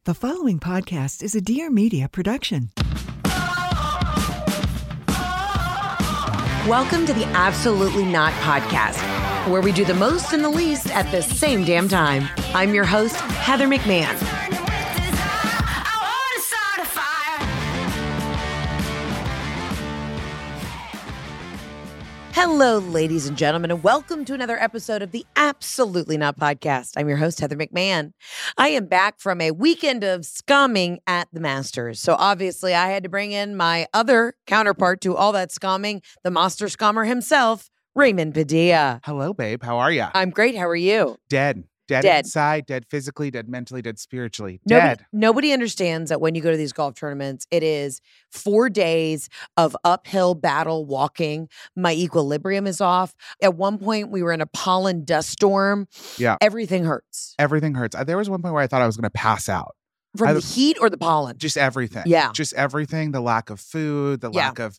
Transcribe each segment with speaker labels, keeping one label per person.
Speaker 1: The following podcast is a Dear Media production.
Speaker 2: Welcome to the Absolutely Not podcast, where we do the most and the least at the same damn time. I'm your host, Heather McMahon. Hello, ladies and gentlemen, and welcome to another episode of the Absolutely Not podcast. I'm your host, Heather McMahon. I am back from a weekend of scumming at the Masters. So obviously I had to bring in my other counterpart to all that scumming, the master scummer himself, Raymond Padilla.
Speaker 3: Hello, babe. How are you?
Speaker 2: I'm great. How are you?
Speaker 3: Dead inside, dead physically, dead mentally, dead spiritually. Dead.
Speaker 2: Nobody understands that when you go to these golf tournaments, it is 4 days of uphill battle walking. My equilibrium is off. At one point, we were in a pollen dust storm.
Speaker 3: Yeah.
Speaker 2: Everything hurts.
Speaker 3: Everything hurts. There was one point where I thought I was going to pass out.
Speaker 2: From the heat or the pollen?
Speaker 3: Just everything.
Speaker 2: Yeah.
Speaker 3: Just everything. The lack of food, the lack of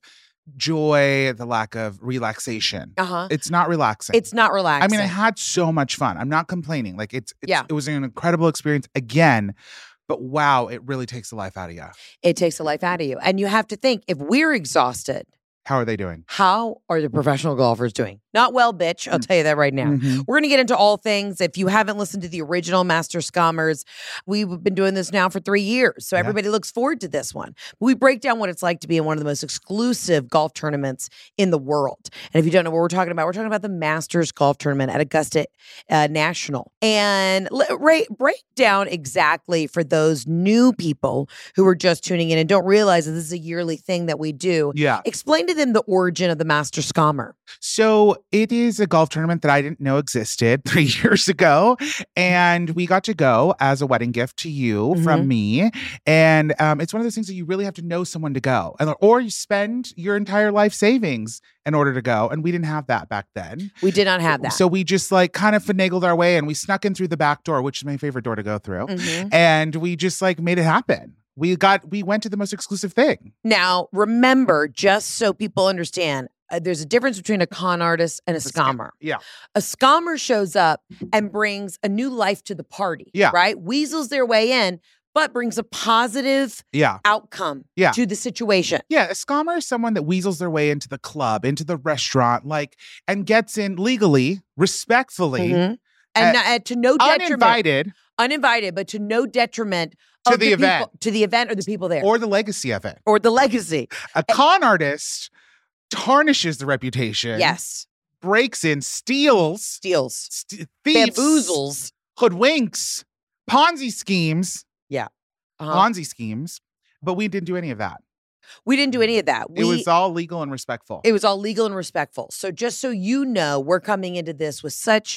Speaker 3: joy, the lack of relaxation. It's not relaxing.
Speaker 2: It's not relaxing.
Speaker 3: I mean, I had so much fun. I'm not complaining. Like it was an incredible experience again. But wow, it really takes the life out of you.
Speaker 2: It takes the life out of you. And you have to think, if we're exhausted,
Speaker 3: how are they doing?
Speaker 2: How are the professional golfers doing? Not well, bitch. I'll tell you that right now.
Speaker 3: Mm-hmm.
Speaker 2: We're going to get into all things. If you haven't listened to the original Master Scummers, we've been doing this now for 3 years. So everybody looks forward to this one. We break down what it's like to be in one of the most exclusive golf tournaments in the world. And if you don't know what we're talking about the Masters Golf Tournament at Augusta National. And break down exactly for those new people who are just tuning in and don't realize that this is a yearly thing that we do.
Speaker 3: Yeah.
Speaker 2: Explain to them the origin of the Master Scummer.
Speaker 3: So it is a golf tournament that I didn't know existed 3 years ago. And we got to go as a wedding gift to you from me. And it's one of those things that you really have to know someone to go. Or you spend your entire life savings in order to go. And we didn't have that back then.
Speaker 2: We did not have that.
Speaker 3: So we just kind of finagled our way and we snuck in through the back door, which is my favorite door to go through. And we just made it happen. We went to the most exclusive thing.
Speaker 2: Now, remember, just so people understand, there's a difference between a con artist and a scammer.
Speaker 3: Yeah.
Speaker 2: A scammer shows up and brings a new life to the party.
Speaker 3: Yeah.
Speaker 2: Right? Weasels their way in, but brings a positive outcome to the situation.
Speaker 3: Yeah. A scammer is someone that weasels their way into the club, into the restaurant, and gets in legally, respectfully.
Speaker 2: And to no detriment.
Speaker 3: Uninvited,
Speaker 2: but to no detriment
Speaker 3: to the event.
Speaker 2: To the event or the people there.
Speaker 3: Or the legacy of it.
Speaker 2: Or the legacy.
Speaker 3: A con artist tarnishes the reputation.
Speaker 2: Yes.
Speaker 3: Breaks in, steals.
Speaker 2: Thieves.
Speaker 3: Bamboozles. Hoodwinks. Ponzi schemes.
Speaker 2: Yeah.
Speaker 3: Ponzi schemes. But we didn't do any of that.
Speaker 2: We didn't do any of that.
Speaker 3: It was all legal and respectful.
Speaker 2: It was all legal and respectful. So just so you know, we're coming into this with such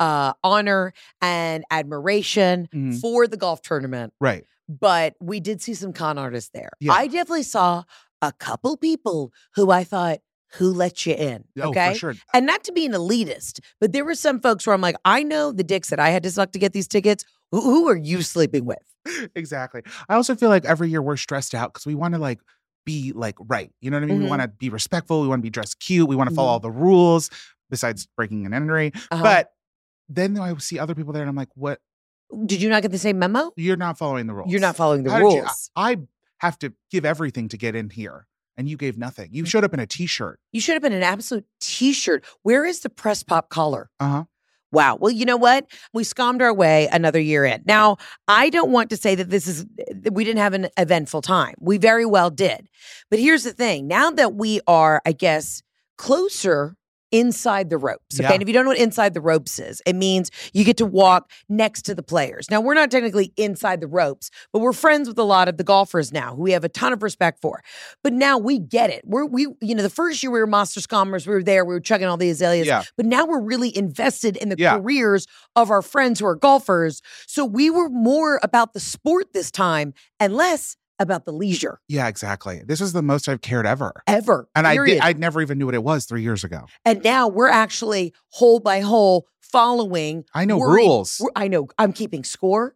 Speaker 2: honor and admiration for the golf tournament.
Speaker 3: Right.
Speaker 2: But we did see some con artists there.
Speaker 3: Yeah.
Speaker 2: I definitely saw a couple people who I thought, who let you in? Okay.
Speaker 3: Oh, for sure.
Speaker 2: And not to be an elitist, but there were some folks where I'm like, I know the dicks that I had to suck to get these tickets. Who are you sleeping with?
Speaker 3: Exactly. I also feel like every year we're stressed out because we want to be right. You know what I mean? We want to be respectful. We want to be dressed cute. We want to follow all the rules besides breaking an entry. But then I see other people there and I'm like, what?
Speaker 2: Did you not get the same memo?
Speaker 3: You're not following the rules.
Speaker 2: You're not following the rules.
Speaker 3: I have to give everything to get in here. And you gave nothing. You showed up in a t-shirt.
Speaker 2: You showed up in an absolute t-shirt. Where is the press pop collar? Wow. Well, you know what? We scammed our way another year in. Now, I don't want to say that we didn't have an eventful time. We very well did. But here's the thing. Now that we are, I guess, closer inside the ropes. Okay.
Speaker 3: Yeah.
Speaker 2: And if you don't know what inside the ropes is, it means you get to walk next to the players. Now, we're not technically inside the ropes, but we're friends with a lot of the golfers now who we have a ton of respect for. But now we get it. The first year we were Master Scummers, we were there, we were chugging all the azaleas.
Speaker 3: Yeah.
Speaker 2: But now we're really invested in the careers of our friends who are golfers. So we were more about the sport this time and less about the leisure.
Speaker 3: Yeah, exactly. This was the most I've cared ever.
Speaker 2: And
Speaker 3: I never even knew what it was 3 years ago.
Speaker 2: And now we're actually hole by hole following.
Speaker 3: I know rules.
Speaker 2: I know. I'm keeping score.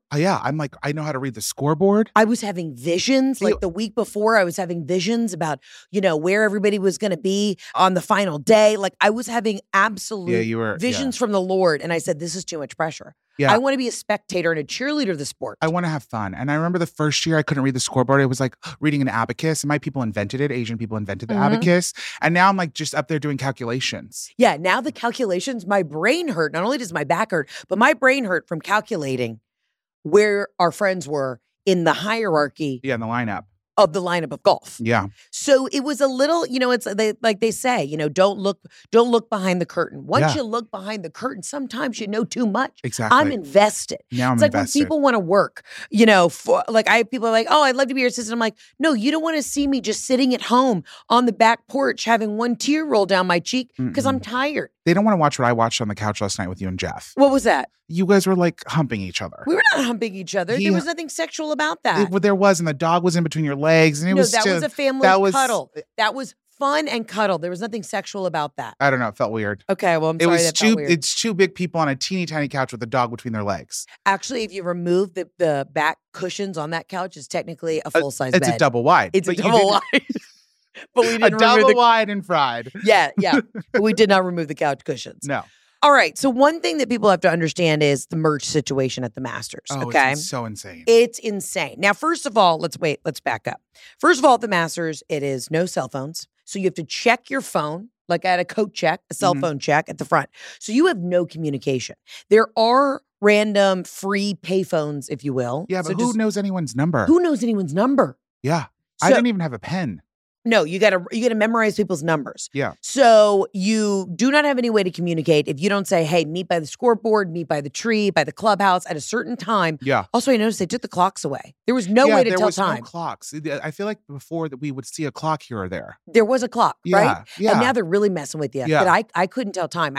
Speaker 3: Oh, yeah. I'm like, I know how to read the scoreboard.
Speaker 2: I was having visions. Like the week before, I was having visions about, where everybody was going to be on the final day. Like I was having absolute visions from the Lord. And I said, this is too much pressure. Yeah. I want to be a spectator and a cheerleader of the sport.
Speaker 3: I want to have fun. And I remember the first year I couldn't read the scoreboard. It was like reading an abacus. And my people invented it. Asian people invented the abacus. And now I'm like just up there doing calculations.
Speaker 2: Yeah. Now the calculations, my brain hurt. Not only does my back hurt, but my brain hurt from calculating where our friends were in the hierarchy.
Speaker 3: Yeah, in the lineup.
Speaker 2: Of the lineup of golf.
Speaker 3: Yeah.
Speaker 2: So it was a little, it's like they say, don't look behind the curtain. Once you look behind the curtain, sometimes you know too much.
Speaker 3: Exactly.
Speaker 2: I'm invested.
Speaker 3: Now I'm
Speaker 2: invested. It's like
Speaker 3: invested.
Speaker 2: when people want to work, for like I have people are like, oh, I'd love to be your assistant. I'm like, no, you don't want to see me just sitting at home on the back porch having one tear roll down my cheek because I'm tired.
Speaker 3: They don't want to watch what I watched on the couch last night with you and Jeff.
Speaker 2: What was that?
Speaker 3: You guys were like humping each other.
Speaker 2: We were not humping each other. There was nothing sexual about that.
Speaker 3: There was, and the dog was in between your legs. And
Speaker 2: that was a family cuddle. That was fun and cuddle. There was nothing sexual about that.
Speaker 3: I don't know. It felt weird.
Speaker 2: Okay, well, I'm sorry that felt weird.
Speaker 3: It's two big people on a teeny tiny couch with a dog between their legs.
Speaker 2: Actually, if you remove the back cushions on that couch, it's technically a full-size bed.
Speaker 3: It's a double wide.
Speaker 2: It's a double wide. But we didn't
Speaker 3: remove double wide and fried.
Speaker 2: Yeah. But we did not remove the couch cushions.
Speaker 3: No.
Speaker 2: All right. So one thing that people have to understand is the merch situation at the Masters.
Speaker 3: Oh,
Speaker 2: okay.
Speaker 3: It's so insane.
Speaker 2: It's insane. Now, first of all, let's back up. First of all, at the Masters, it is no cell phones. So you have to check your phone, like at a coat check, a cell phone check at the front. So you have no communication. There are random free payphones, if you will.
Speaker 3: Yeah, but who knows anyone's number?
Speaker 2: Who knows anyone's number?
Speaker 3: Yeah. I didn't even have a pen.
Speaker 2: No, you gotta memorize people's numbers.
Speaker 3: Yeah.
Speaker 2: So you do not have any way to communicate if you don't say, hey, meet by the scoreboard, meet by the tree, by the clubhouse at a certain time.
Speaker 3: Yeah.
Speaker 2: Also, I noticed they took the clocks away. There was no way to tell time.
Speaker 3: There was no clocks. I feel like before that we would see a clock here or there.
Speaker 2: There was a clock, right?
Speaker 3: Yeah.
Speaker 2: And now they're really messing with you.
Speaker 3: Yeah.
Speaker 2: But I couldn't tell time.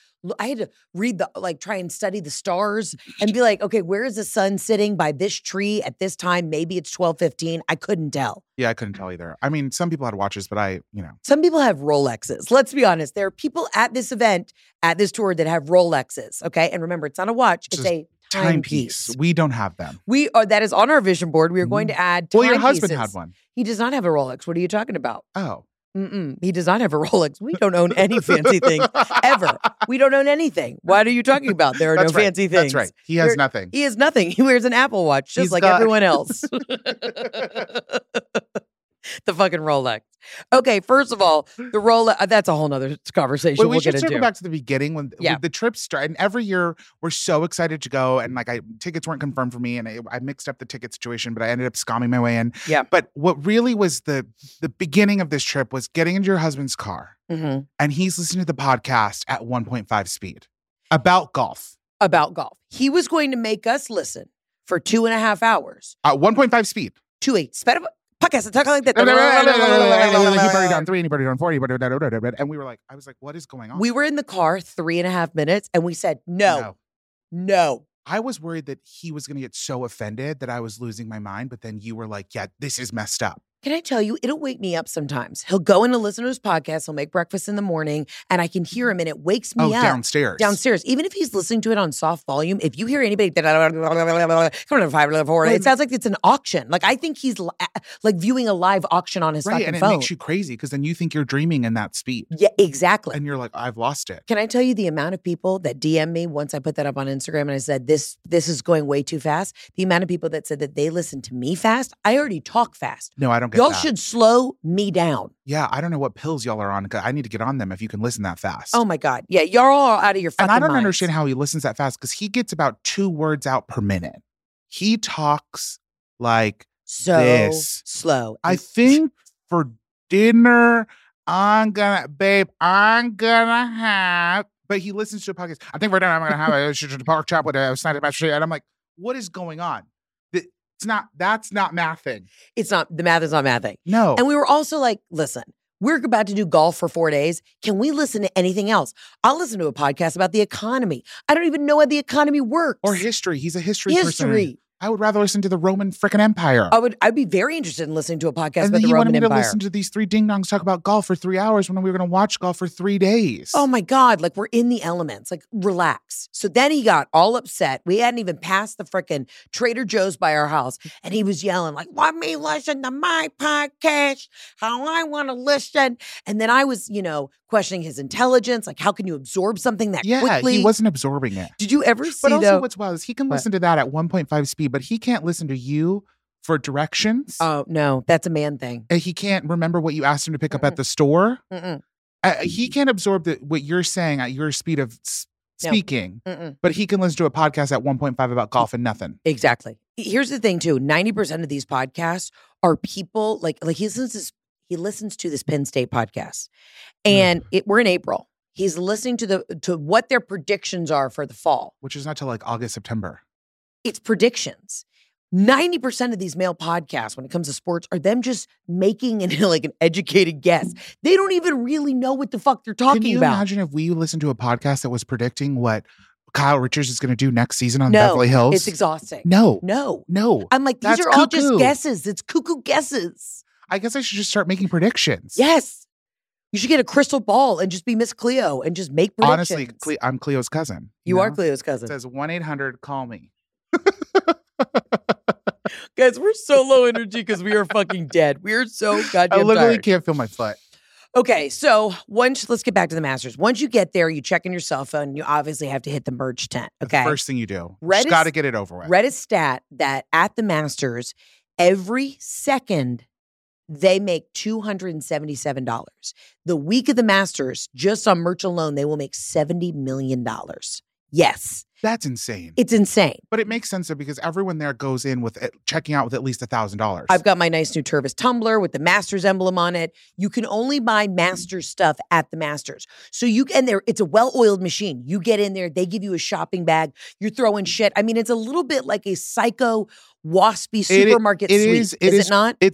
Speaker 2: I had to read try and study the stars and be like, okay, where is the sun sitting by this tree at this time? Maybe it's 12:15. I couldn't tell.
Speaker 3: Yeah, I couldn't tell either. I mean, some people had watches, but
Speaker 2: Some people have Rolexes. Let's be honest. There are people at this event, at this tour that have Rolexes, okay? And remember, it's not a watch. It's a timepiece.
Speaker 3: We don't have them.
Speaker 2: That is on our vision board. We are going to add timepieces.
Speaker 3: Well, your husband had one.
Speaker 2: He does not have a Rolex. What are you talking about?
Speaker 3: Oh.
Speaker 2: He does not have a Rolex. We don't own any fancy thing ever. We don't own anything. What are you talking about? There are no fancy things.
Speaker 3: That's right. He has nothing.
Speaker 2: He has nothing. He wears an Apple Watch just like everyone else. The fucking Rolex. Okay, first of all, the Rolex, that's a whole nother conversation.
Speaker 3: We should circle back to the beginning when the trips start. And every year we're so excited to go. And tickets weren't confirmed for me. And I mixed up the ticket situation, but I ended up scamming my way in.
Speaker 2: Yeah.
Speaker 3: But what really was the beginning of this trip was getting into your husband's car. Mm-hmm. And he's listening to the podcast at 1.5 speed about golf.
Speaker 2: He was going to make us listen for 2.5 hours.
Speaker 3: At 1.5 speed.
Speaker 2: To a podcast. Talk like that.
Speaker 3: He birdied on 3 and he birdied on 4. And we were like, I was like, what is going on?
Speaker 2: We were in the car 3.5 minutes and we said, no.
Speaker 3: I was worried that he was going to get so offended that I was losing my mind. But then you were like, yeah, this is messed up.
Speaker 2: Can I tell you, it'll wake me up sometimes. He'll go in to listen to his podcast. He'll make breakfast in the morning and I can hear him and it wakes me up. Downstairs. Even if he's listening to it on soft volume, if you hear anybody, it sounds like it's an auction. Like I think he's like viewing a live auction on his fucking phone.
Speaker 3: And it makes you crazy because then you think you're dreaming in that speed.
Speaker 2: Yeah, exactly.
Speaker 3: And you're like, I've lost it.
Speaker 2: Can I tell you the amount of people that DM me once I put that up on Instagram and I said, this is going way too fast? The amount of people that said that they listen to me fast. I already talk fast.
Speaker 3: No, I don't get
Speaker 2: Y'all
Speaker 3: that.
Speaker 2: Should slow me down.
Speaker 3: Yeah, I don't know what pills y'all are on. I need to get on them if you can listen that fast.
Speaker 2: Oh my God. Yeah, y'all all out of your fucking
Speaker 3: And I don't
Speaker 2: minds.
Speaker 3: understand how he listens that fast because he gets about 2 words out per minute. He talks like this.
Speaker 2: Slow.
Speaker 3: I think for dinner, I'm gonna have. But he listens to a podcast. I think for dinner, I'm gonna have a pork chop with a side of mashed potato. And I'm like, what is going on? That's not mathing.
Speaker 2: It's not, the math is not mathing.
Speaker 3: No.
Speaker 2: And we were also like, listen, we're about to do golf for 4 days. Can we listen to anything else? I'll listen to a podcast about the economy. I don't even know how the economy works.
Speaker 3: Or history. He's a history person. I would rather listen to the Roman frickin' Empire.
Speaker 2: I'd be very interested in listening to a podcast
Speaker 3: and
Speaker 2: about
Speaker 3: then
Speaker 2: the
Speaker 3: he
Speaker 2: Roman
Speaker 3: wanted me
Speaker 2: Empire.
Speaker 3: to listen to these three ding-dongs talk about golf for 3 hours when we were going to watch golf for 3 days.
Speaker 2: Oh my God, like we're in the elements, like relax. So then he got all upset. We hadn't even passed the frickin' Trader Joe's by our house. And he was yelling like, let me listen to my podcast, how I want to listen. And then I was, questioning his intelligence. Like, how can you absorb something that quickly?
Speaker 3: He wasn't absorbing it.
Speaker 2: Did you ever see
Speaker 3: But also
Speaker 2: though?
Speaker 3: what's wild is he can listen to that at 1.5 speed, but he can't listen to you for directions.
Speaker 2: Oh, no, that's a man thing.
Speaker 3: And he can't remember what you asked him to pick up at the store.
Speaker 2: Mm-mm.
Speaker 3: He can't absorb what you're saying at your speed of speaking, but he can listen to a podcast at 1.5 about golf and nothing.
Speaker 2: Exactly. Here's the thing too, 90% of these podcasts are people like he listens to this Penn State podcast and we're in April. He's listening to what their predictions are for the fall.
Speaker 3: Which is not till like August, September.
Speaker 2: It's predictions. 90% of these male podcasts when it comes to sports are them just making an educated guess. They don't even really know what the fuck they're talking about.
Speaker 3: Can you imagine if we listened to a podcast that was predicting what Kyle Richards is going to do next season on Beverly Hills?
Speaker 2: It's exhausting.
Speaker 3: No.
Speaker 2: I'm like, these are all just guesses. It's cuckoo guesses.
Speaker 3: I guess I should just start making predictions.
Speaker 2: Yes. You should get a crystal ball and just be Miss Cleo and just make predictions.
Speaker 3: Honestly, I'm Cleo's cousin.
Speaker 2: You are Cleo's cousin.
Speaker 3: It says 1-800-CALL-ME.
Speaker 2: Guys, we're so low energy because we are fucking dead. We are so goddamn
Speaker 3: I literally
Speaker 2: tired.
Speaker 3: can't feel my foot.
Speaker 2: Okay, so let's get back to the Masters. Once you get there, you check in your cell phone. You obviously have to hit the merch tent. Okay,
Speaker 3: the first thing you do. Just got to get it over with.
Speaker 2: Read a stat that at the Masters, every second they make $277. The week of the Masters, just on merch alone, they will make $70 million. Yes.
Speaker 3: That's insane.
Speaker 2: It's insane.
Speaker 3: But it makes sense though, because everyone there goes in with checking out with at least $1,000.
Speaker 2: I've got my nice new Tervis tumbler with the Masters emblem on it. You can only buy Masters stuff at the Masters. So it's a well-oiled machine. You get in there, they give you a shopping bag. You're throwing shit. I mean, it's a little bit like a psycho waspy supermarket sweep. Is it not?
Speaker 3: It's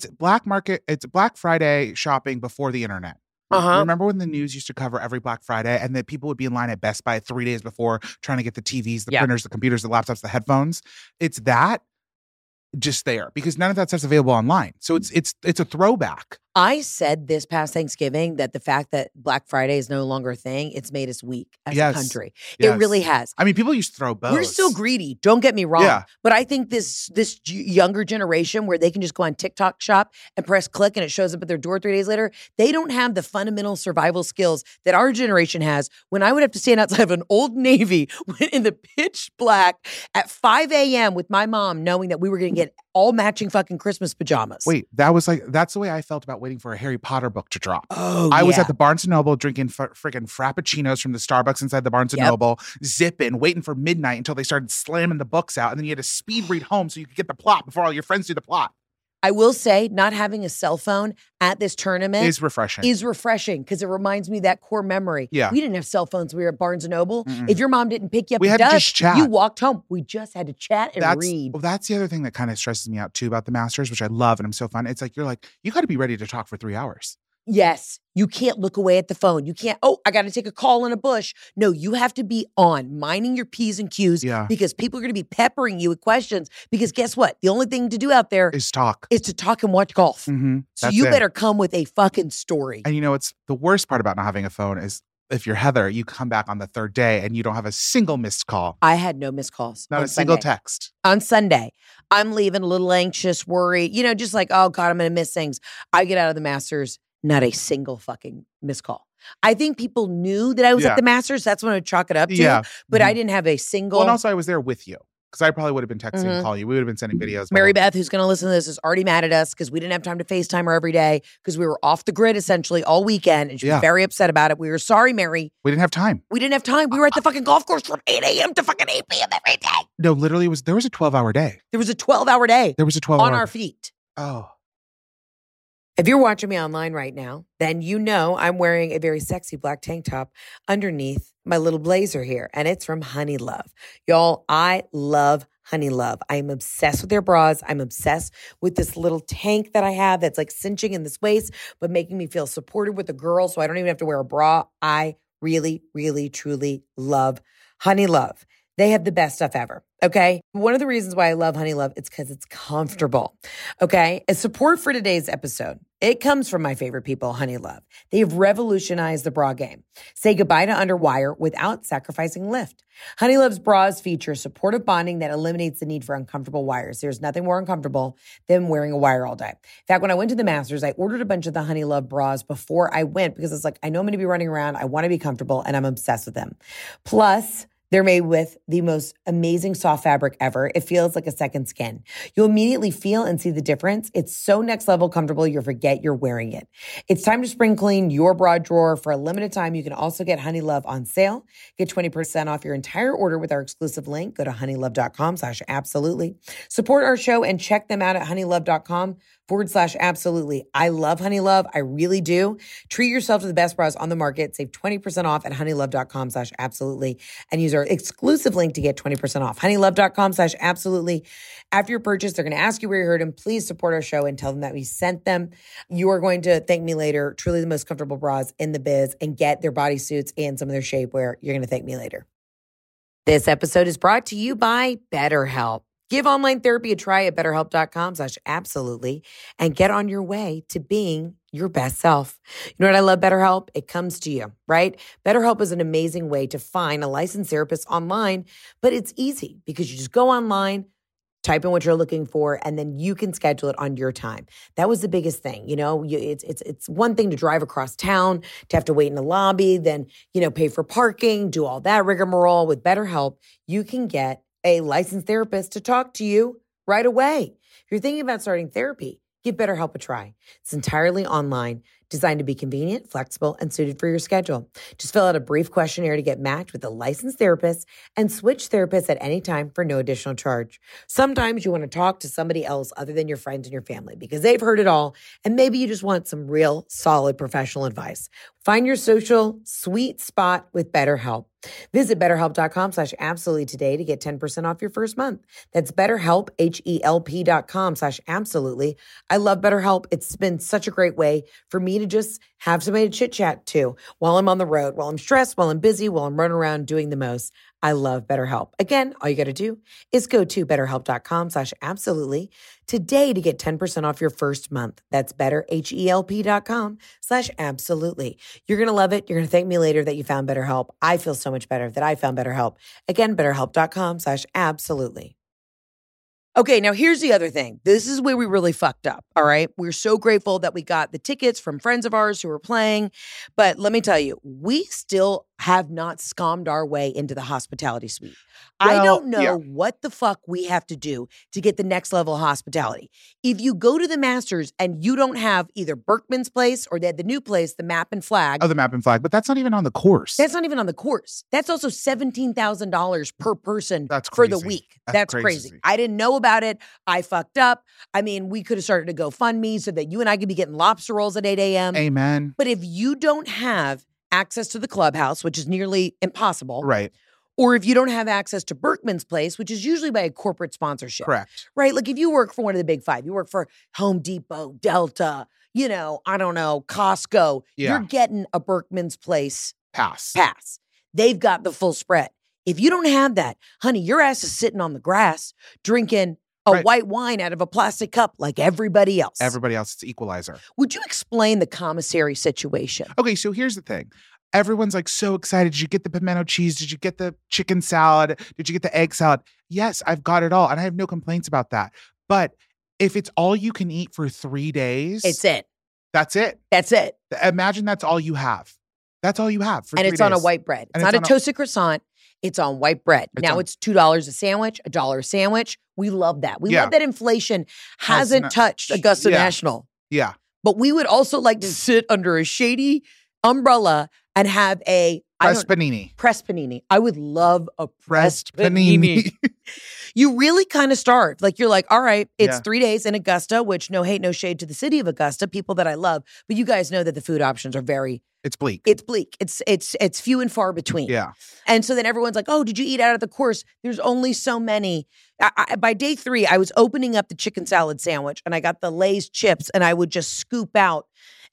Speaker 3: Black Friday shopping before the internet. Remember when the news used to cover every Black Friday and that people would be in line at Best Buy 3 days before trying to get the TVs, the printers, the computers, the laptops, the headphones? It's that just there because none of that stuff's available online. So it's a throwback.
Speaker 2: I said this past Thanksgiving that the fact that Black Friday is no longer a thing, it's made us weak as a country. It really has.
Speaker 3: I mean, people used to throw bows.
Speaker 2: We're still greedy. Don't get me wrong. But I think this younger generation where they can just go on TikTok shop and press click and it shows up at their door 3 days later, they don't have the fundamental survival skills that our generation has. When I would have to stand outside of an Old Navy in the pitch black at 5 a.m. with my mom knowing that we were going to get all matching fucking Christmas pajamas.
Speaker 3: Wait, that's the way I felt about waiting for a Harry Potter book to drop. I was at the Barnes & Noble drinking freaking frappuccinos from the Starbucks inside the Barnes & Noble, zipping, waiting for midnight until they started slamming the books out. And then you had to speed read home so you could get the plot before all your friends do the plot.
Speaker 2: I will say not having a cell phone at this tournament
Speaker 3: is refreshing
Speaker 2: because it reminds me of that core memory.
Speaker 3: Yeah.
Speaker 2: We didn't have cell phones when we were at Barnes & Noble. If your mom didn't pick you up
Speaker 3: we
Speaker 2: at
Speaker 3: had to
Speaker 2: dusk,
Speaker 3: just chat.
Speaker 2: You walked home. We just had to chat and read.
Speaker 3: Well, that's the other thing that kind of stresses me out too about the Masters, which I love and I'm so fun. It's like, you got to be ready to talk for 3 hours.
Speaker 2: Yes. You can't look away at the phone. You can't, I got to take a call in a bush. No, you have to be on, minding your P's and Q's because people are going to be peppering you with questions because guess what? The only thing to do out there
Speaker 3: is talk.
Speaker 2: Is to talk and watch golf.
Speaker 3: Mm-hmm.
Speaker 2: So you better come with a fucking story.
Speaker 3: And it's the worst part about not having a phone is if you're Heather, you come back on the third day and you don't have a single missed call.
Speaker 2: I had no missed calls.
Speaker 3: Not a single text.
Speaker 2: On Sunday, I'm leaving a little anxious, worried, just like, oh God, I'm going to miss things. I get out of the Masters. Not a single fucking missed call. I think people knew that I was at the Masters. That's what I chalk it up to. But I didn't have a single.
Speaker 3: Well, and also I was there with you because I probably would have been texting and calling you. We would have been sending videos.
Speaker 2: Mary Beth, who's going to listen to this, is already mad at us because we didn't have time to FaceTime her every day because we were off the grid essentially all weekend. And she was very upset about it. We were sorry, Mary.
Speaker 3: We didn't have time.
Speaker 2: We were at the fucking golf course from 8 a.m. to fucking 8 p.m. every day.
Speaker 3: No, literally there was a 12-hour day.
Speaker 2: There was a 12-hour day.
Speaker 3: There was a 12-hour
Speaker 2: on our feet.
Speaker 3: Oh.
Speaker 2: If you're watching me online right now, then you know I'm wearing a very sexy black tank top underneath my little blazer here, and it's from Honey Love. Y'all, I love Honey Love. I am obsessed with their bras. I'm obsessed with this little tank that I have that's like cinching in this waist, but making me feel supported with a girl so I don't even have to wear a bra. I really, really, truly love Honey Love. They have the best stuff ever, okay? One of the reasons why I love Honey Love, it's because it's comfortable, okay? As support for today's episode, it comes from my favorite people, Honey Love. They have revolutionized the bra game. Say goodbye to underwire without sacrificing lift. Honey Love's bras feature supportive bonding that eliminates the need for uncomfortable wires. There's nothing more uncomfortable than wearing a wire all day. In fact, when I went to the Masters, I ordered a bunch of the Honey Love bras before I went because it's like, I know I'm going to be running around. I want to be comfortable, and I'm obsessed with them. Plus, they're made with the most amazing soft fabric ever. It feels like a second skin. You'll immediately feel and see the difference. It's so next level comfortable, you'll forget you're wearing it. It's time to spring clean your bra drawer. For a limited time, you can also get Honey Love on sale. Get 20% off your entire order with our exclusive link. Go to honeylove.com/absolutely. Support our show and check them out at honeylove.com/absolutely. I love Honey Love. I really do. Treat yourself to the best bras on the market. Save 20% off at honeylove.com/absolutely and use our exclusive link to get 20% off. honeylove.com/absolutely. After your purchase, they're going to ask you where you heard them. Please support our show and tell them that we sent them. You are going to thank me later. Truly the most comfortable bras in the biz, and get their bodysuits and some of their shapewear. You're going to thank me later. This episode is brought to you by BetterHelp. Give online therapy a try at betterhelp.com/absolutely and get on your way to being your best self. You know what I love BetterHelp? It comes to you, right? BetterHelp is an amazing way to find a licensed therapist online, but it's easy because you just go online, type in what you're looking for, and then you can schedule it on your time. That was the biggest thing. You know, it's one thing to drive across town, to have to wait in the lobby, then, pay for parking, do all that rigmarole. With BetterHelp, you can get a licensed therapist to talk to you right away. If you're thinking about starting therapy, give BetterHelp a try. It's entirely online, designed to be convenient, flexible, and suited for your schedule. Just fill out a brief questionnaire to get matched with a licensed therapist and switch therapists at any time for no additional charge. Sometimes you want to talk to somebody else other than your friends and your family because they've heard it all, and maybe you just want some real solid professional advice. Find your social sweet spot with BetterHelp. Visit betterhelp.com/absolutely today to get 10% off your first month. That's BetterHelp, HELP.com/absolutely. I love BetterHelp. It's been such a great way for me to just have somebody to chit chat to while I'm on the road, while I'm stressed, while I'm busy, while I'm running around doing the most. I love BetterHelp. Again, all you got to do is go to betterhelp.com/absolutely today to get 10% off your first month. That's betterhelp.com/absolutely. You're going to love it. You're going to thank me later that you found BetterHelp. I feel so much better that I found BetterHelp. Again, betterhelp.com/absolutely. Okay, now here's the other thing. This is where we really fucked up, all right? We're so grateful that we got the tickets from friends of ours who were playing. But let me tell you, we still have not scammed our way into the hospitality suite. I don't know what the fuck we have to do to get the next level of hospitality. If you go to the Masters and you don't have either Berkman's place or they had the new place, the Map and Flag.
Speaker 3: Oh, the Map and Flag. But that's not even on the course.
Speaker 2: That's not even on the course. That's also $17,000 per person for the week. That's crazy. I didn't know about it. I fucked up. I mean, we could have started a GoFundMe so that you and I could be getting lobster rolls at 8 a.m.
Speaker 3: Amen.
Speaker 2: But if you don't have access to the clubhouse, which is nearly impossible.
Speaker 3: Right.
Speaker 2: Or if you don't have access to Berkman's place, which is usually by a corporate sponsorship.
Speaker 3: Correct.
Speaker 2: Right? Like if you work for one of the big five, you work for Home Depot, Delta, Costco, you're getting a Berkman's place pass. They've got the full spread. If you don't have that, honey, your ass is sitting on the grass drinking a white wine out of a plastic cup like everybody else.
Speaker 3: Everybody else, it's equalizer.
Speaker 2: Would you explain the commissary situation?
Speaker 3: Okay, so here's the thing. Everyone's like so excited. Did you get the pimento cheese? Did you get the chicken salad? Did you get the egg salad? Yes, I've got it all. And I have no complaints about that. But if it's all you can eat for 3 days.
Speaker 2: It's it.
Speaker 3: That's it.
Speaker 2: That's it.
Speaker 3: Imagine that's all you have. That's all you have for 3 days.
Speaker 2: And it's on a white bread. It's not a toasted croissant. It's on white bread. Now it's $2 a sandwich, $1 a sandwich. We love that. We love that inflation hasn't touched Augusta National.
Speaker 3: Yeah.
Speaker 2: But we would also like to sit under a shady umbrella and have a
Speaker 3: pressed panini.
Speaker 2: Pressed panini. I would love a pressed panini. You really kind of starve. Like you're like, all right, it's 3 days in Augusta, which no hate, no shade to the city of Augusta, people that I love. But you guys know that the food options are
Speaker 3: it's bleak.
Speaker 2: It's bleak. It's few and far between.
Speaker 3: Yeah.
Speaker 2: And so then everyone's like, oh, did you eat out of the course? There's only so many. By day 3, I was opening up the chicken salad sandwich and I got the Lay's chips and I would just scoop out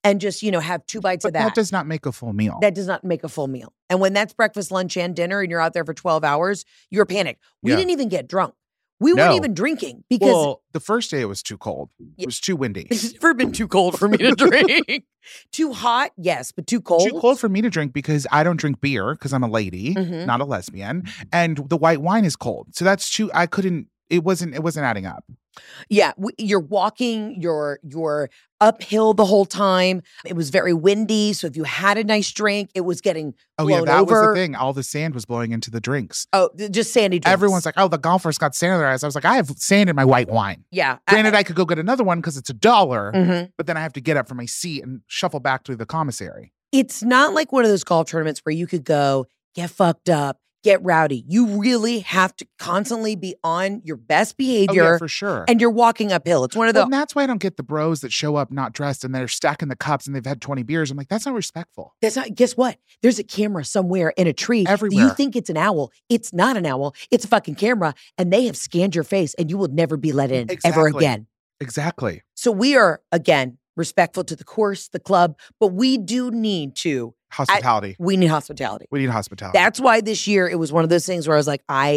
Speaker 2: and just, have 2 bites
Speaker 3: But
Speaker 2: of that.
Speaker 3: that does not make a full meal.
Speaker 2: That does not make a full meal. And when that's breakfast, lunch, and dinner, and you're out there for 12 hours, you're panicked. We
Speaker 3: Yeah.
Speaker 2: didn't even get drunk. We weren't even drinking because
Speaker 3: Well, the first day it was too cold. It was too windy.
Speaker 2: it's never been too cold for me to drink. Too hot, yes, but too cold.
Speaker 3: Too cold for me to drink because I don't drink beer because I'm a lady,
Speaker 2: Mhm.
Speaker 3: not a lesbian, and the white wine is cold. So that's too. I couldn't. It wasn't adding up.
Speaker 2: Yeah, you're walking, you're uphill the whole time. It was very windy, so if you had a nice drink, it was getting
Speaker 3: Oh
Speaker 2: blown
Speaker 3: yeah, that
Speaker 2: over.
Speaker 3: was the thing. All the sand was blowing into the drinks.
Speaker 2: Oh, just sandy drinks.
Speaker 3: Everyone's like, "Oh, the golfers got sand in their eyes." I was like, "I have sand in my white wine."
Speaker 2: yeah.
Speaker 3: Granted, I could go get another one because it's $1,
Speaker 2: Mhm.
Speaker 3: but then I have to get up from my seat and shuffle back to the commissary.
Speaker 2: It's not like one of those golf tournaments where you could go, get fucked up, get rowdy. You really have to constantly be on your best
Speaker 3: Oh yeah,
Speaker 2: behavior,
Speaker 3: for sure.
Speaker 2: and you're walking uphill. It's one of
Speaker 3: Well,
Speaker 2: the
Speaker 3: and that's why I don't get the bros that show up not dressed and they're stacking the cups and they've had 20 beers. I'm like, that's not respectful.
Speaker 2: That's not, guess what? There's a camera somewhere in a tree.
Speaker 3: Everywhere.
Speaker 2: You think it's an owl. It's not an owl. It's a fucking camera. And they have scanned your face and you will never be let in ever
Speaker 3: Exactly.
Speaker 2: again.
Speaker 3: Exactly.
Speaker 2: So we are, again, respectful to the course, the club, but we do need to,
Speaker 3: Hospitality.
Speaker 2: we need hospitality.
Speaker 3: We need hospitality.
Speaker 2: That's why this year it was one of those things where I was like, I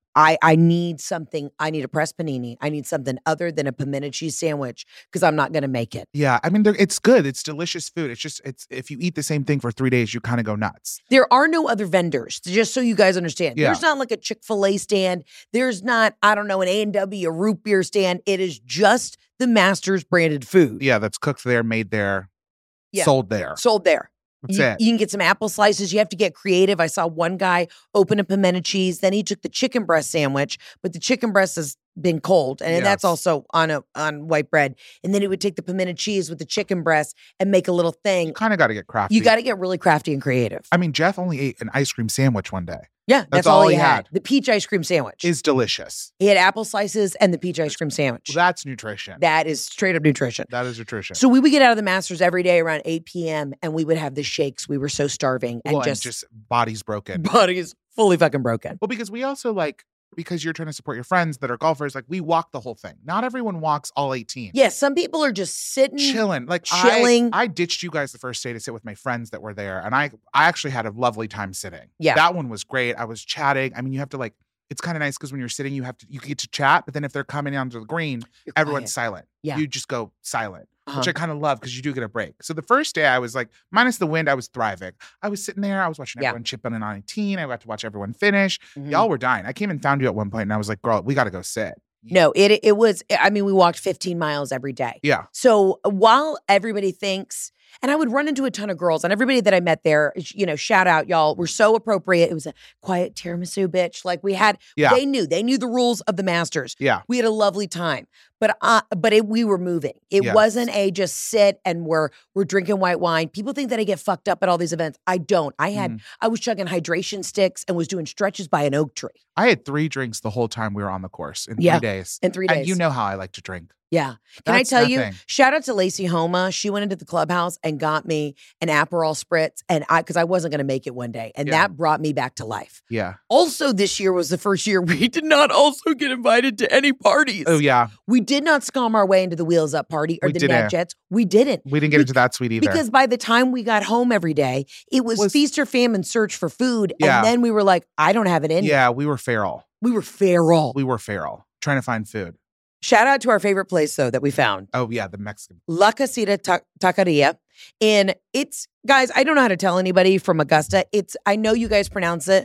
Speaker 2: need something. I need a pressed panini. I need something other than a pimento cheese sandwich because I'm not going to make it.
Speaker 3: Yeah, I mean, it's good. It's delicious food. It's if you eat the same thing for 3 days, you kind of go nuts.
Speaker 2: There are no other vendors, just so you guys understand.
Speaker 3: Yeah.
Speaker 2: There's not like a Chick-fil-A stand. There's not, I don't know, an A&W, a root beer stand. It is just the Masters branded food.
Speaker 3: Yeah, that's cooked there, made there,
Speaker 2: Yeah.
Speaker 3: sold there.
Speaker 2: Sold there.
Speaker 3: That's
Speaker 2: You
Speaker 3: it.
Speaker 2: can get some apple slices. You have to get creative. I saw one guy open a pimento cheese. Then he took the chicken breast sandwich, but the chicken breast has been cold, and that's
Speaker 3: Yes.
Speaker 2: also on white bread. And then he would take the pimento cheese with the chicken breast and make a little thing.
Speaker 3: You kind of got to get crafty.
Speaker 2: You got to get really crafty and creative.
Speaker 3: I mean, Jeff only ate an ice cream sandwich one day.
Speaker 2: Yeah, that's
Speaker 3: all
Speaker 2: all he
Speaker 3: he
Speaker 2: had.
Speaker 3: had.
Speaker 2: The peach ice cream sandwich.
Speaker 3: Is delicious.
Speaker 2: He had apple slices and the peach ice cream sandwich.
Speaker 3: Well, that's nutrition.
Speaker 2: That is straight up nutrition.
Speaker 3: That is nutrition.
Speaker 2: So we would get out of the Masters every day around 8 p.m. and we would have the shakes. We were so starving and
Speaker 3: Well,
Speaker 2: just
Speaker 3: bodies broken.
Speaker 2: bodies fully fucking broken.
Speaker 3: Well, because we also because you're trying to support your friends that are golfers, we walk the whole thing. Not everyone walks all 18.
Speaker 2: Yeah, some people are just sitting.
Speaker 3: Chilling.
Speaker 2: Chilling.
Speaker 3: I ditched you guys the first day to sit with my friends that were there. And I actually had a lovely time sitting.
Speaker 2: Yeah.
Speaker 3: That one was great. I was chatting. I mean, you have to it's kind of nice because when you're sitting, you get to chat. But then if they're coming onto the green,
Speaker 2: You're
Speaker 3: everyone's
Speaker 2: quiet.
Speaker 3: silent.
Speaker 2: Yeah.
Speaker 3: You just go silent,
Speaker 2: Uh-huh.
Speaker 3: which I kind of love because you do get a break. So the first day I was minus the wind, I was thriving. I was sitting there. I was watching
Speaker 2: Yeah.
Speaker 3: everyone chip in on 18. I got to watch everyone finish.
Speaker 2: Mhm.
Speaker 3: Y'all were dying. I came and found you at one point and I was like, girl, we got to go sit.
Speaker 2: No, it was, I mean, we walked 15 miles every day.
Speaker 3: Yeah.
Speaker 2: So while everybody thinks, and I would run into a ton of girls, and everybody that I met there, shout out, y'all, were so appropriate. It was a quiet tiramisu, bitch.
Speaker 3: Yeah.
Speaker 2: They knew the rules of the Masters.
Speaker 3: Yeah.
Speaker 2: We had a lovely time, but we were moving. It
Speaker 3: Yes.
Speaker 2: wasn't a just sit and we're drinking white wine. People think that I get fucked up at all these events. I don't. I was chugging hydration sticks and was doing stretches by an oak tree.
Speaker 3: I had 3 drinks the whole time we were on the course in
Speaker 2: Yeah.
Speaker 3: 3 days.
Speaker 2: In 3 days.
Speaker 3: And you know how I like to drink.
Speaker 2: Yeah. Can I
Speaker 3: That's
Speaker 2: tell you,
Speaker 3: nothing.
Speaker 2: shout out to Lacey Homa. She went into the clubhouse and got me an Aperol spritz, and because I wasn't going to make it one day. And
Speaker 3: Yeah.
Speaker 2: that brought me back to life.
Speaker 3: Yeah.
Speaker 2: Also, this year was the first year we did not also get invited to any parties.
Speaker 3: Oh, yeah.
Speaker 2: We did not scum our way into the Wheels Up party or
Speaker 3: We
Speaker 2: the
Speaker 3: didn't.
Speaker 2: Nat Jets. We didn't.
Speaker 3: We didn't get into that sweet either.
Speaker 2: Because by the time we got home every day, it was feast or famine search for food.
Speaker 3: Yeah.
Speaker 2: And then we were like, I don't have it in me.
Speaker 3: yeah, we were feral.
Speaker 2: We were feral.
Speaker 3: We were feral trying to find food.
Speaker 2: Shout out to our favorite place, though, that we found.
Speaker 3: Oh, yeah, the Mexican.
Speaker 2: La Casita Taqueria. And it's, guys, I don't know how to tell anybody from Augusta. I know you guys pronounce it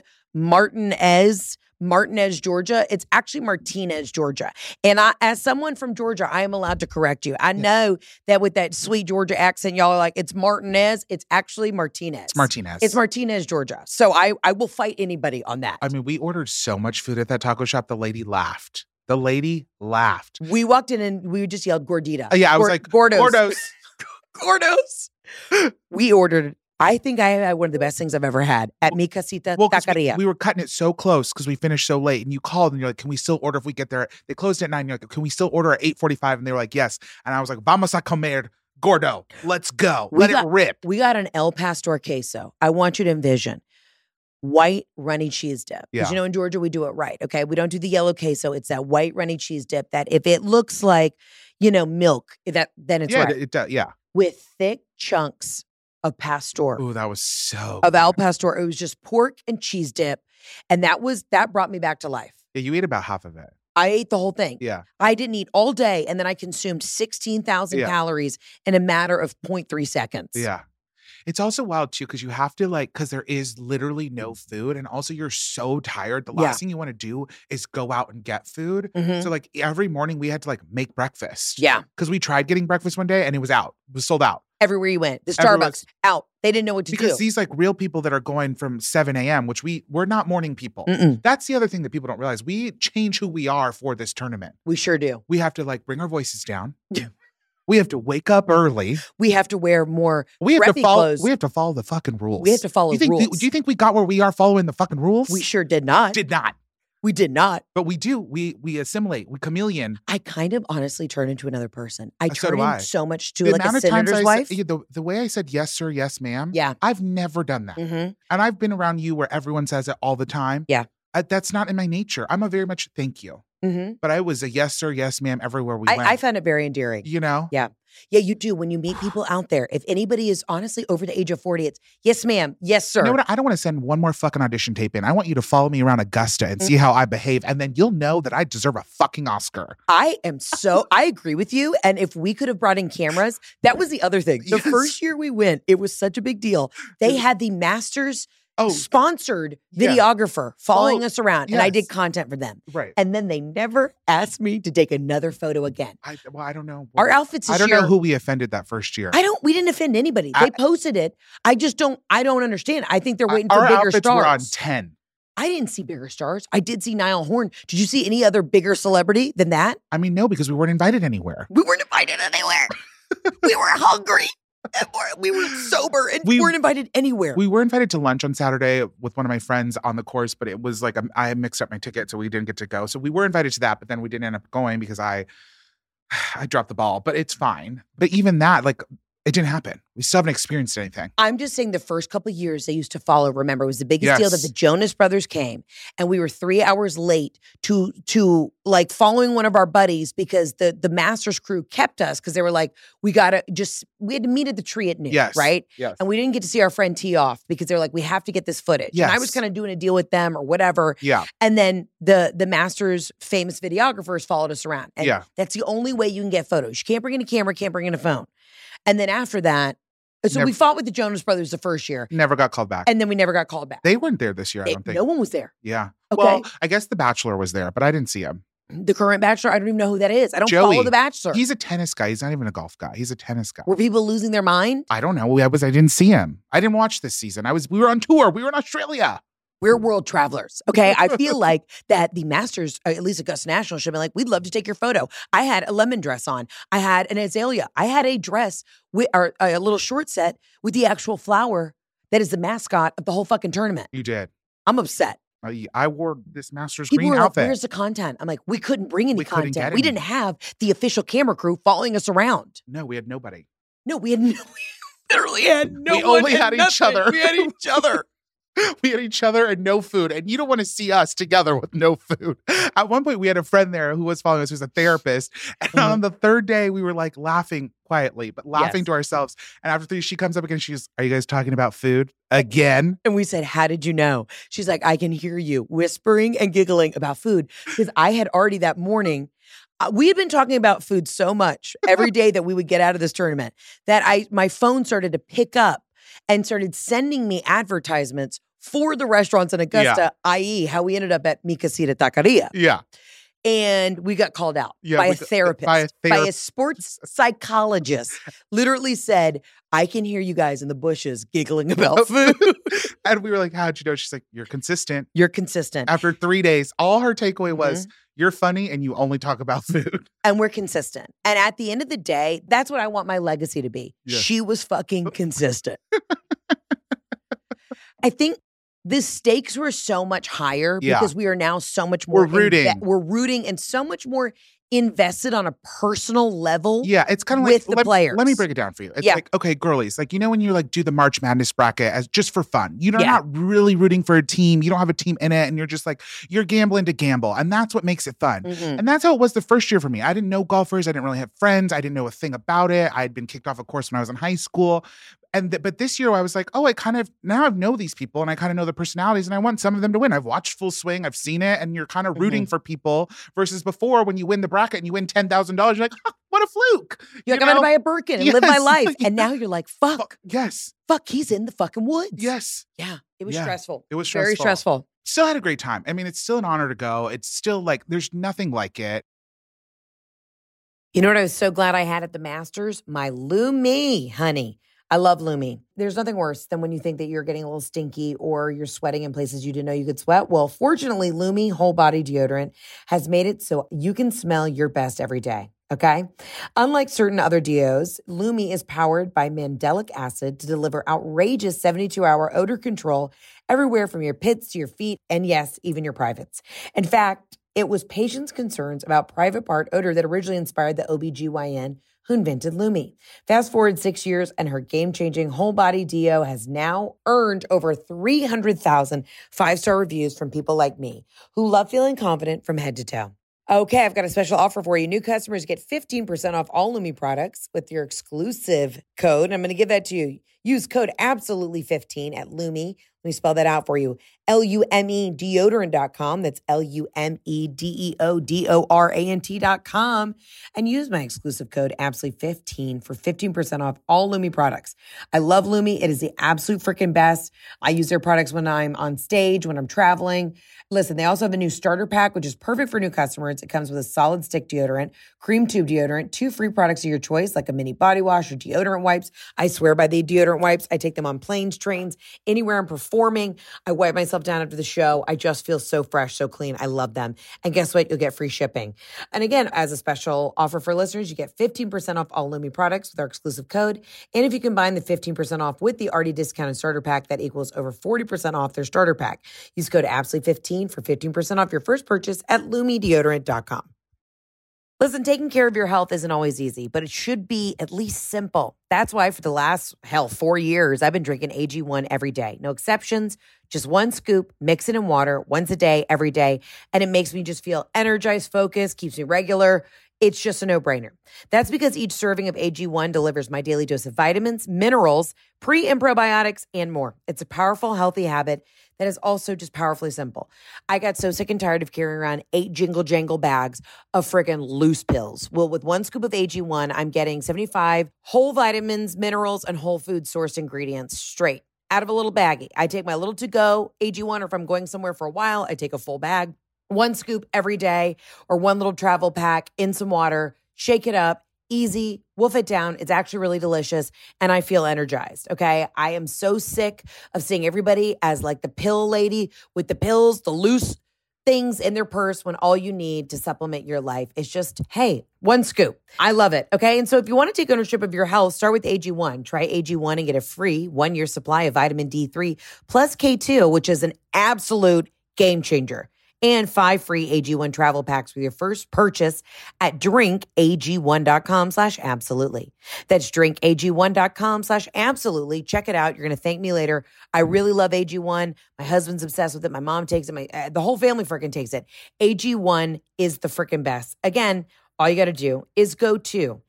Speaker 2: Martinez, Georgia. It's actually Martinez, Georgia. And as someone from Georgia, I am allowed to correct you. I know that with that sweet Georgia accent, y'all are like, it's Martinez. It's actually Martinez.
Speaker 3: It's Martinez.
Speaker 2: It's Martinez, Georgia. So I will fight anybody on that.
Speaker 3: I mean, we ordered so much food at that taco shop. The lady laughed.
Speaker 2: We walked in and we just yelled gordita.
Speaker 3: Yeah, I was like,
Speaker 2: Gordos. Gordos. We ordered, I think I had one of the best things I've ever had at Mi Casita
Speaker 3: 'cause
Speaker 2: Taqueria.
Speaker 3: we were cutting it so close because we finished so late. And you called and you're like, can we still order if we get there? They closed at 9. You're like, can we still order at 8:45? And they were like, yes. And I was like, vamos a comer gordo. Let's go. Let it rip.
Speaker 2: We got an El Pastor queso. I want you to envision white runny cheese dip. Because
Speaker 3: Yeah.
Speaker 2: in Georgia, we do it right. Okay. We don't do the yellow queso. It's that white runny cheese dip that if it looks like, milk, then it's
Speaker 3: Yeah,
Speaker 2: right.
Speaker 3: it does. Yeah.
Speaker 2: with thick chunks of pastor,
Speaker 3: Oh, that was so
Speaker 2: of al
Speaker 3: good.
Speaker 2: pastor. It was just pork and cheese dip. And that brought me back to life.
Speaker 3: Yeah, you ate about half of it.
Speaker 2: I ate the whole thing.
Speaker 3: Yeah.
Speaker 2: I didn't eat all day. And then I consumed 16,000 calories in a matter of 0.3 seconds.
Speaker 3: Yeah. It's also wild too, because you have to because there is literally no food. And also you're so tired. The last thing you want to do is go out and get food.
Speaker 2: Mhm.
Speaker 3: So every morning we had to make breakfast.
Speaker 2: Yeah.
Speaker 3: Because we tried getting breakfast one day and it was out. It was sold out.
Speaker 2: Everywhere you went. The
Speaker 3: Everyone's-
Speaker 2: Starbucks, out. They didn't know what to do.
Speaker 3: Because these real people that are going from 7 a.m., which we're not morning people.
Speaker 2: Mm-mm.
Speaker 3: That's the other thing that people don't realize. We change who we are for this tournament.
Speaker 2: We sure do.
Speaker 3: We have to bring our voices down. We have to wake up early.
Speaker 2: We have to wear more
Speaker 3: We have
Speaker 2: preppy
Speaker 3: to follow.
Speaker 2: clothes.
Speaker 3: We have to follow the fucking rules.
Speaker 2: We have to follow rules.
Speaker 3: Do you think we got where we are following the fucking rules?
Speaker 2: We sure did not.
Speaker 3: did not.
Speaker 2: We did not.
Speaker 3: But we do. We assimilate. We chameleon.
Speaker 2: I kind of honestly turn into another person. I
Speaker 3: So
Speaker 2: turn
Speaker 3: do
Speaker 2: in
Speaker 3: I.
Speaker 2: so much to
Speaker 3: The
Speaker 2: like a
Speaker 3: amount of times
Speaker 2: senator's
Speaker 3: I
Speaker 2: wife.
Speaker 3: said, the way I said yes sir, yes ma'am.
Speaker 2: Yeah.
Speaker 3: I've never done that,
Speaker 2: Mm-hmm.
Speaker 3: and I've been around you where everyone says it all the time.
Speaker 2: Yeah.
Speaker 3: That's not in my nature. I'm a very much thank you,
Speaker 2: Mm-hmm.
Speaker 3: but I was a yes sir, yes ma'am everywhere we went.
Speaker 2: I found it very endearing.
Speaker 3: You know.
Speaker 2: Yeah. Yeah, you do. When you meet people out there, if anybody is honestly over the age of 40, it's yes, ma'am. Yes, sir.
Speaker 3: You know what? I don't want to send one more fucking audition tape in. I want you to follow me around Augusta and see how I behave. And then you'll know that I deserve a fucking Oscar.
Speaker 2: I agree with you. And if we could have brought in cameras, that was the other thing. The
Speaker 3: Yes.
Speaker 2: first year we went, it was such a big deal. They had the Masters
Speaker 3: Oh,
Speaker 2: sponsored
Speaker 3: yeah.
Speaker 2: videographer following us around, and I did
Speaker 3: yes.
Speaker 2: content for them.
Speaker 3: right.
Speaker 2: And then they never asked me to take another photo again.
Speaker 3: I don't know.
Speaker 2: Our outfits this
Speaker 3: I don't
Speaker 2: year,
Speaker 3: know who we offended that first year.
Speaker 2: we didn't offend anybody. They posted it. I don't understand. I think they're waiting
Speaker 3: Our
Speaker 2: for bigger
Speaker 3: outfits were on
Speaker 2: stars.
Speaker 3: 10.
Speaker 2: I didn't see bigger stars. I did see Niall Horn. Did you see any other bigger celebrity than that?
Speaker 3: I mean, no, because we weren't invited anywhere.
Speaker 2: We weren't invited anywhere. We were hungry. We were sober and
Speaker 3: We-
Speaker 2: weren't invited anywhere.
Speaker 3: We were invited to lunch on Saturday with one of my friends on the course, but it was I mixed up my ticket, so we didn't get to go. So we were invited to that, but then we didn't end up going because I dropped the ball. But it's fine. But even that, it didn't happen. We still haven't experienced anything.
Speaker 2: I'm just saying the first couple of years they used to follow, remember, it was the biggest deal that
Speaker 3: Yes.
Speaker 2: the Jonas Brothers came and we were 3 hours late to following one of our buddies because the Masters crew kept us because they were like, we had to meet at the tree at noon,
Speaker 3: Yes.
Speaker 2: right?
Speaker 3: Yes.
Speaker 2: And we didn't get to see our friend tee off because they were like, we have to get this footage. And I was
Speaker 3: Yes.
Speaker 2: kind of doing a deal with them or whatever.
Speaker 3: Yeah.
Speaker 2: And then the Masters famous videographers followed us around. And
Speaker 3: Yeah.
Speaker 2: that's the only way you can get photos. You can't bring in a camera, can't bring in a phone. And then after that, so we fought with the Jonas Brothers the first year.
Speaker 3: Never got called back.
Speaker 2: And then we never got called back.
Speaker 3: They weren't there this year, I don't think.
Speaker 2: No one was there.
Speaker 3: Yeah.
Speaker 2: Okay.
Speaker 3: Well, I guess The Bachelor was there, but I didn't see him.
Speaker 2: The current Bachelor, I don't even know who that is. I don't
Speaker 3: Joey.
Speaker 2: follow The Bachelor.
Speaker 3: He's a tennis guy. He's not even a golf guy. He's a tennis guy.
Speaker 2: Were people losing their mind?
Speaker 3: I don't know. I didn't see him. I didn't watch this season. We were on tour. We were in Australia.
Speaker 2: We're world travelers. Okay. I feel like that the Masters, at least Augusta National, should be like, we'd love to take your photo. I had a lemon dress on. I had an azalea. I had a dress or a little short set with the actual flower that is the mascot of the whole fucking tournament.
Speaker 3: You did.
Speaker 2: I'm upset.
Speaker 3: I wore this Masters
Speaker 2: People
Speaker 3: green
Speaker 2: were like,
Speaker 3: outfit.
Speaker 2: where's the content? I'm like, we couldn't bring any
Speaker 3: We couldn't
Speaker 2: content.
Speaker 3: get
Speaker 2: We
Speaker 3: any.
Speaker 2: didn't have the official camera crew following us around.
Speaker 3: No, we had nobody.
Speaker 2: No, we literally had no
Speaker 3: We
Speaker 2: one
Speaker 3: only
Speaker 2: and
Speaker 3: had each
Speaker 2: nothing.
Speaker 3: other.
Speaker 2: We had each other.
Speaker 3: We had each other and no food. And you don't want to see us together with no food. At one point, we had a friend there who was following us, who was a therapist. And
Speaker 2: Mhm.
Speaker 3: on the third day, we were laughing quietly, but laughing
Speaker 2: Yes.
Speaker 3: to ourselves. And after 3, she comes up again. She's, are you guys talking about food again?
Speaker 2: And we said, how did you know? She's like, I can hear you whispering and giggling about food. Because I had already that morning, we had been talking about food so much every day that we would get out of this tournament that my phone started to pick up and started sending me advertisements for the restaurants in Augusta, i.e. how we ended up at Mi Casita Taqueria.
Speaker 3: Yeah.
Speaker 2: And we got called out
Speaker 3: Yeah,
Speaker 2: by a
Speaker 3: we got-
Speaker 2: therapist,
Speaker 3: by a
Speaker 2: by a sports psychologist, literally said, I can hear you guys in the bushes giggling about food.
Speaker 3: And we were like, how'd you know? She's like, you're consistent.
Speaker 2: You're consistent.
Speaker 3: After 3 days, all her takeaway was,
Speaker 2: Mm-hmm.
Speaker 3: you're funny and you only talk about food.
Speaker 2: And we're consistent. And at the end of the day, that's what I want my legacy to be.
Speaker 3: Yes.
Speaker 2: She was fucking consistent. I think the stakes were so much higher
Speaker 3: Yeah.
Speaker 2: because we are now so much more
Speaker 3: We're rooting.
Speaker 2: we're rooting and so much more invested on a personal level.
Speaker 3: Yeah, it's kind of
Speaker 2: with
Speaker 3: like
Speaker 2: the players.
Speaker 3: Let me break it down for you. It's like, okay, girlies, like, you know when you like do the March Madness bracket as just for fun. You're not really rooting for a team. You don't have a team in it, and you're just like, you're gambling to gamble, and that's what makes it fun. And that's how it was the first year for me. I didn't know golfers. I didn't really have friends. I didn't know a thing about it. I had been kicked off a course when I was in high school. But this year I was like, oh, now I know these people and I kind of know the personalities and I want some of them to win. I've watched Full Swing. I've seen it. And you're kind of rooting for people versus before when you win the bracket and you win $10,000, you're like, oh, what a fluke.
Speaker 2: You're like, I'm going to buy a Birkin and live my life. And now you're like, fuck.
Speaker 3: Yes.
Speaker 2: Fuck, he's in the fucking woods.
Speaker 3: Yes.
Speaker 2: Yeah. It was stressful.
Speaker 3: It was stressful.
Speaker 2: Very stressful.
Speaker 3: Still had a great time. I mean, it's still an honor to go. It's still like, there's nothing like it.
Speaker 2: You know what I was so glad I had at the Masters? My Lumi, honey. I love Lumi. There's nothing worse than when you think that you're getting a little stinky or you're sweating in places you didn't know you could sweat. Well, fortunately, Lumi Whole Body Deodorant has made it so you can smell your best every day. Okay? Unlike certain other deos, Lumi is powered by mandelic acid to deliver outrageous 72-hour odor control everywhere from your pits to your feet and yes, even your privates. In fact, it was patients' concerns about private part odor that originally inspired the OBGYN who invented Lumi. Fast forward 6 years and her game-changing whole body deo has now earned over 300,000 five-star reviews from people like me who love feeling confident from head to toe. Okay, I've got a special offer for you. New customers get 15% off all Lumi products with your exclusive code. I'm going to give that to you. Use code ABSOLUTELY15 at Lumi. Let me spell that out for you. Lume deodorant.com. That's LumeDeodorant.com. And use my exclusive code ABSOLUTELY15 for 15% off all Lumi products. I love Lumi. It is the absolute freaking best. I use their products when I'm on stage, when I'm traveling. Listen, they also have a new starter pack, which is perfect for new customers. It comes with a solid stick deodorant, cream tube deodorant, 2 free products of your choice, like a mini body wash or deodorant wipes. I swear by the deodorant wipes. I take them on planes, trains, anywhere I'm performing. I wipe myself down after the show. I just feel so fresh, so clean. I love them. And guess what? You'll get free shipping. And again, as a special offer for listeners, you get 15% off all Lumi products with our exclusive code. And if you combine the 15% off with the already discounted starter pack, that equals over 40% off their starter pack. Use code ABSOLUTE15 for 15% off your first purchase at LumeDeodorant.com. Listen, taking care of your health isn't always easy, but it should be at least simple. That's why for the last, 4 years, I've been drinking AG1 every day. No exceptions, just 1 scoop, mix it in water once a day, every day, and it makes me just feel energized, focused, keeps me regular. It's just a no-brainer. That's because each serving of AG1 delivers my daily dose of vitamins, minerals, pre- and probiotics, and more. It's a powerful, healthy habit that is also just powerfully simple. I got so sick and tired of carrying around 8 jingle-jangle bags of friggin' loose pills. Well, with 1 scoop of AG1, I'm getting 75 whole vitamins, minerals, and whole food sourced ingredients straight out of a little baggie. I take my little to-go AG1, or if I'm going somewhere for a while, I take a full bag. 1 scoop every day, or 1 little travel pack in some water, shake it up, easy, wolf it down. It's actually really delicious, and I feel energized, okay? I am so sick of seeing everybody as like the pill lady with the pills, the loose things in their purse when all you need to supplement your life is just, hey, 1 scoop. I love it, okay? And so if you want to take ownership of your health, start with AG1. Try AG1 and get a free 1-year supply of vitamin D3 plus K2, which is an absolute game changer. And 5 free AG1 travel packs with your first purchase at drinkag1.com/absolutely. That's drinkag1.com/absolutely. Check it out. You're going to thank me later. I really love AG1. My husband's obsessed with it. My mom takes it. The whole family freaking takes it. AG1 is the freaking best. Again, all you got to do is go to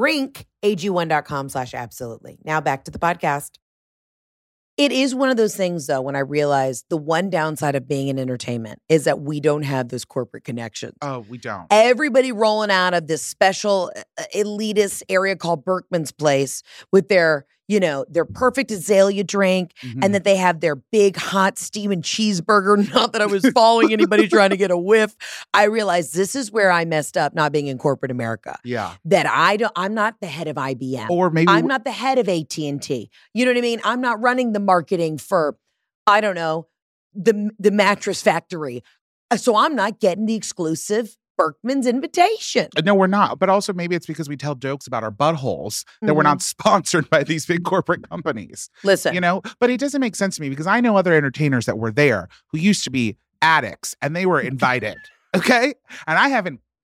Speaker 2: drinkag1.com/absolutely. Now back to the podcast. It is one of those things, though, when I realized the one downside of being in entertainment is that we don't have those corporate connections.
Speaker 3: Oh, we don't.
Speaker 2: Everybody rolling out of this special elitist area called Berkman's Place with their, their perfect azalea drink, and that they have their big hot steaming cheeseburger. Not that I was following anybody trying to get a whiff. I realized this is where I messed up not being in corporate America.
Speaker 3: Yeah.
Speaker 2: That I'm not the head of IBM.
Speaker 3: Or maybe
Speaker 2: I'm not the head of AT&T. You know what I mean? I'm not running the marketing for, I don't know, the mattress factory. So I'm not getting the exclusive Berkman's invitation.
Speaker 3: No, we're not. But also maybe it's because we tell jokes about our buttholes that we're not sponsored by these big corporate companies.
Speaker 2: Listen.
Speaker 3: But it doesn't make sense to me because I know other entertainers that were there who used to be addicts and they were invited. Okay? And I haven't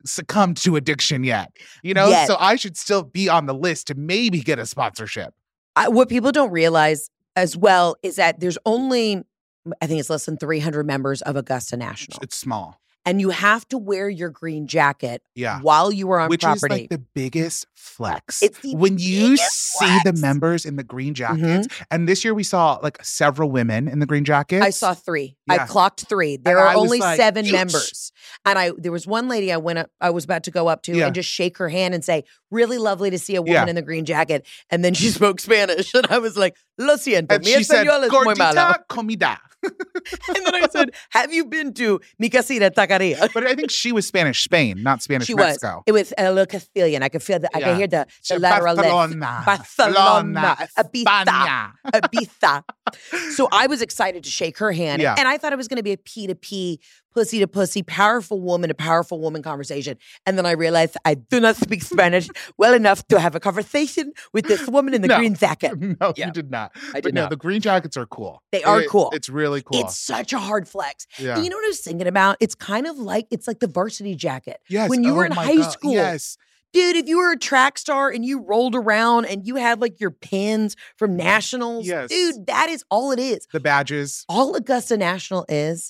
Speaker 3: succumbed to addiction yet.
Speaker 2: Yet.
Speaker 3: So I should still be on the list to maybe get a sponsorship.
Speaker 2: What people don't realize as well is that there's only, I think it's less than 300 members of Augusta National.
Speaker 3: It's small.
Speaker 2: And you have to wear your green jacket
Speaker 3: Yeah.
Speaker 2: while you are on
Speaker 3: Which
Speaker 2: property.
Speaker 3: is like the biggest flex.
Speaker 2: It's the
Speaker 3: when you
Speaker 2: biggest
Speaker 3: see
Speaker 2: flex.
Speaker 3: the members in the green jackets. And this year we saw like several women in the green jackets.
Speaker 2: I saw 3.
Speaker 3: Yeah.
Speaker 2: I clocked 3. There
Speaker 3: And
Speaker 2: are
Speaker 3: I was
Speaker 2: only
Speaker 3: like,
Speaker 2: 7
Speaker 3: "Yes."
Speaker 2: members. And there was one lady I was about to go up to
Speaker 3: Yeah.
Speaker 2: and just shake her hand and say, really lovely to see a woman
Speaker 3: Yeah.
Speaker 2: in the green jacket. And then she spoke Spanish. And I was like, lo siento,
Speaker 3: And
Speaker 2: mi
Speaker 3: she said,
Speaker 2: español es muy malo.
Speaker 3: gordita comida.
Speaker 2: And then I said, have you been to mi casita taqueria?
Speaker 3: But I think she was Spanish Spain, not Spanish
Speaker 2: She was.
Speaker 3: Mexico.
Speaker 2: It was a little Castilian. I could feel I
Speaker 3: Yeah.
Speaker 2: could hear the lateral lift. Barcelona.
Speaker 3: España.
Speaker 2: Ibiza. So I was excited to shake her hand.
Speaker 3: Yeah.
Speaker 2: And I thought it was going to be a P2P, pussy to pussy, powerful woman to powerful woman conversation. And then I realized I do not speak Spanish well enough to have a conversation with this woman in the
Speaker 3: No.
Speaker 2: green jacket.
Speaker 3: No,
Speaker 2: Yeah.
Speaker 3: you did not.
Speaker 2: I
Speaker 3: But
Speaker 2: did
Speaker 3: no,
Speaker 2: not.
Speaker 3: the green jackets are cool.
Speaker 2: They are cool.
Speaker 3: It's really cool.
Speaker 2: It's such a hard flex.
Speaker 3: Yeah.
Speaker 2: And you know what I was thinking about? It's kind of like, it's like the varsity jacket.
Speaker 3: Yes.
Speaker 2: When you were
Speaker 3: Oh
Speaker 2: in
Speaker 3: my
Speaker 2: high
Speaker 3: God.
Speaker 2: school.
Speaker 3: Yes.
Speaker 2: Dude, if you were a track star and you rolled around and you had like your pins from nationals,
Speaker 3: Yes.
Speaker 2: dude, that is all it is.
Speaker 3: The badges.
Speaker 2: All Augusta National is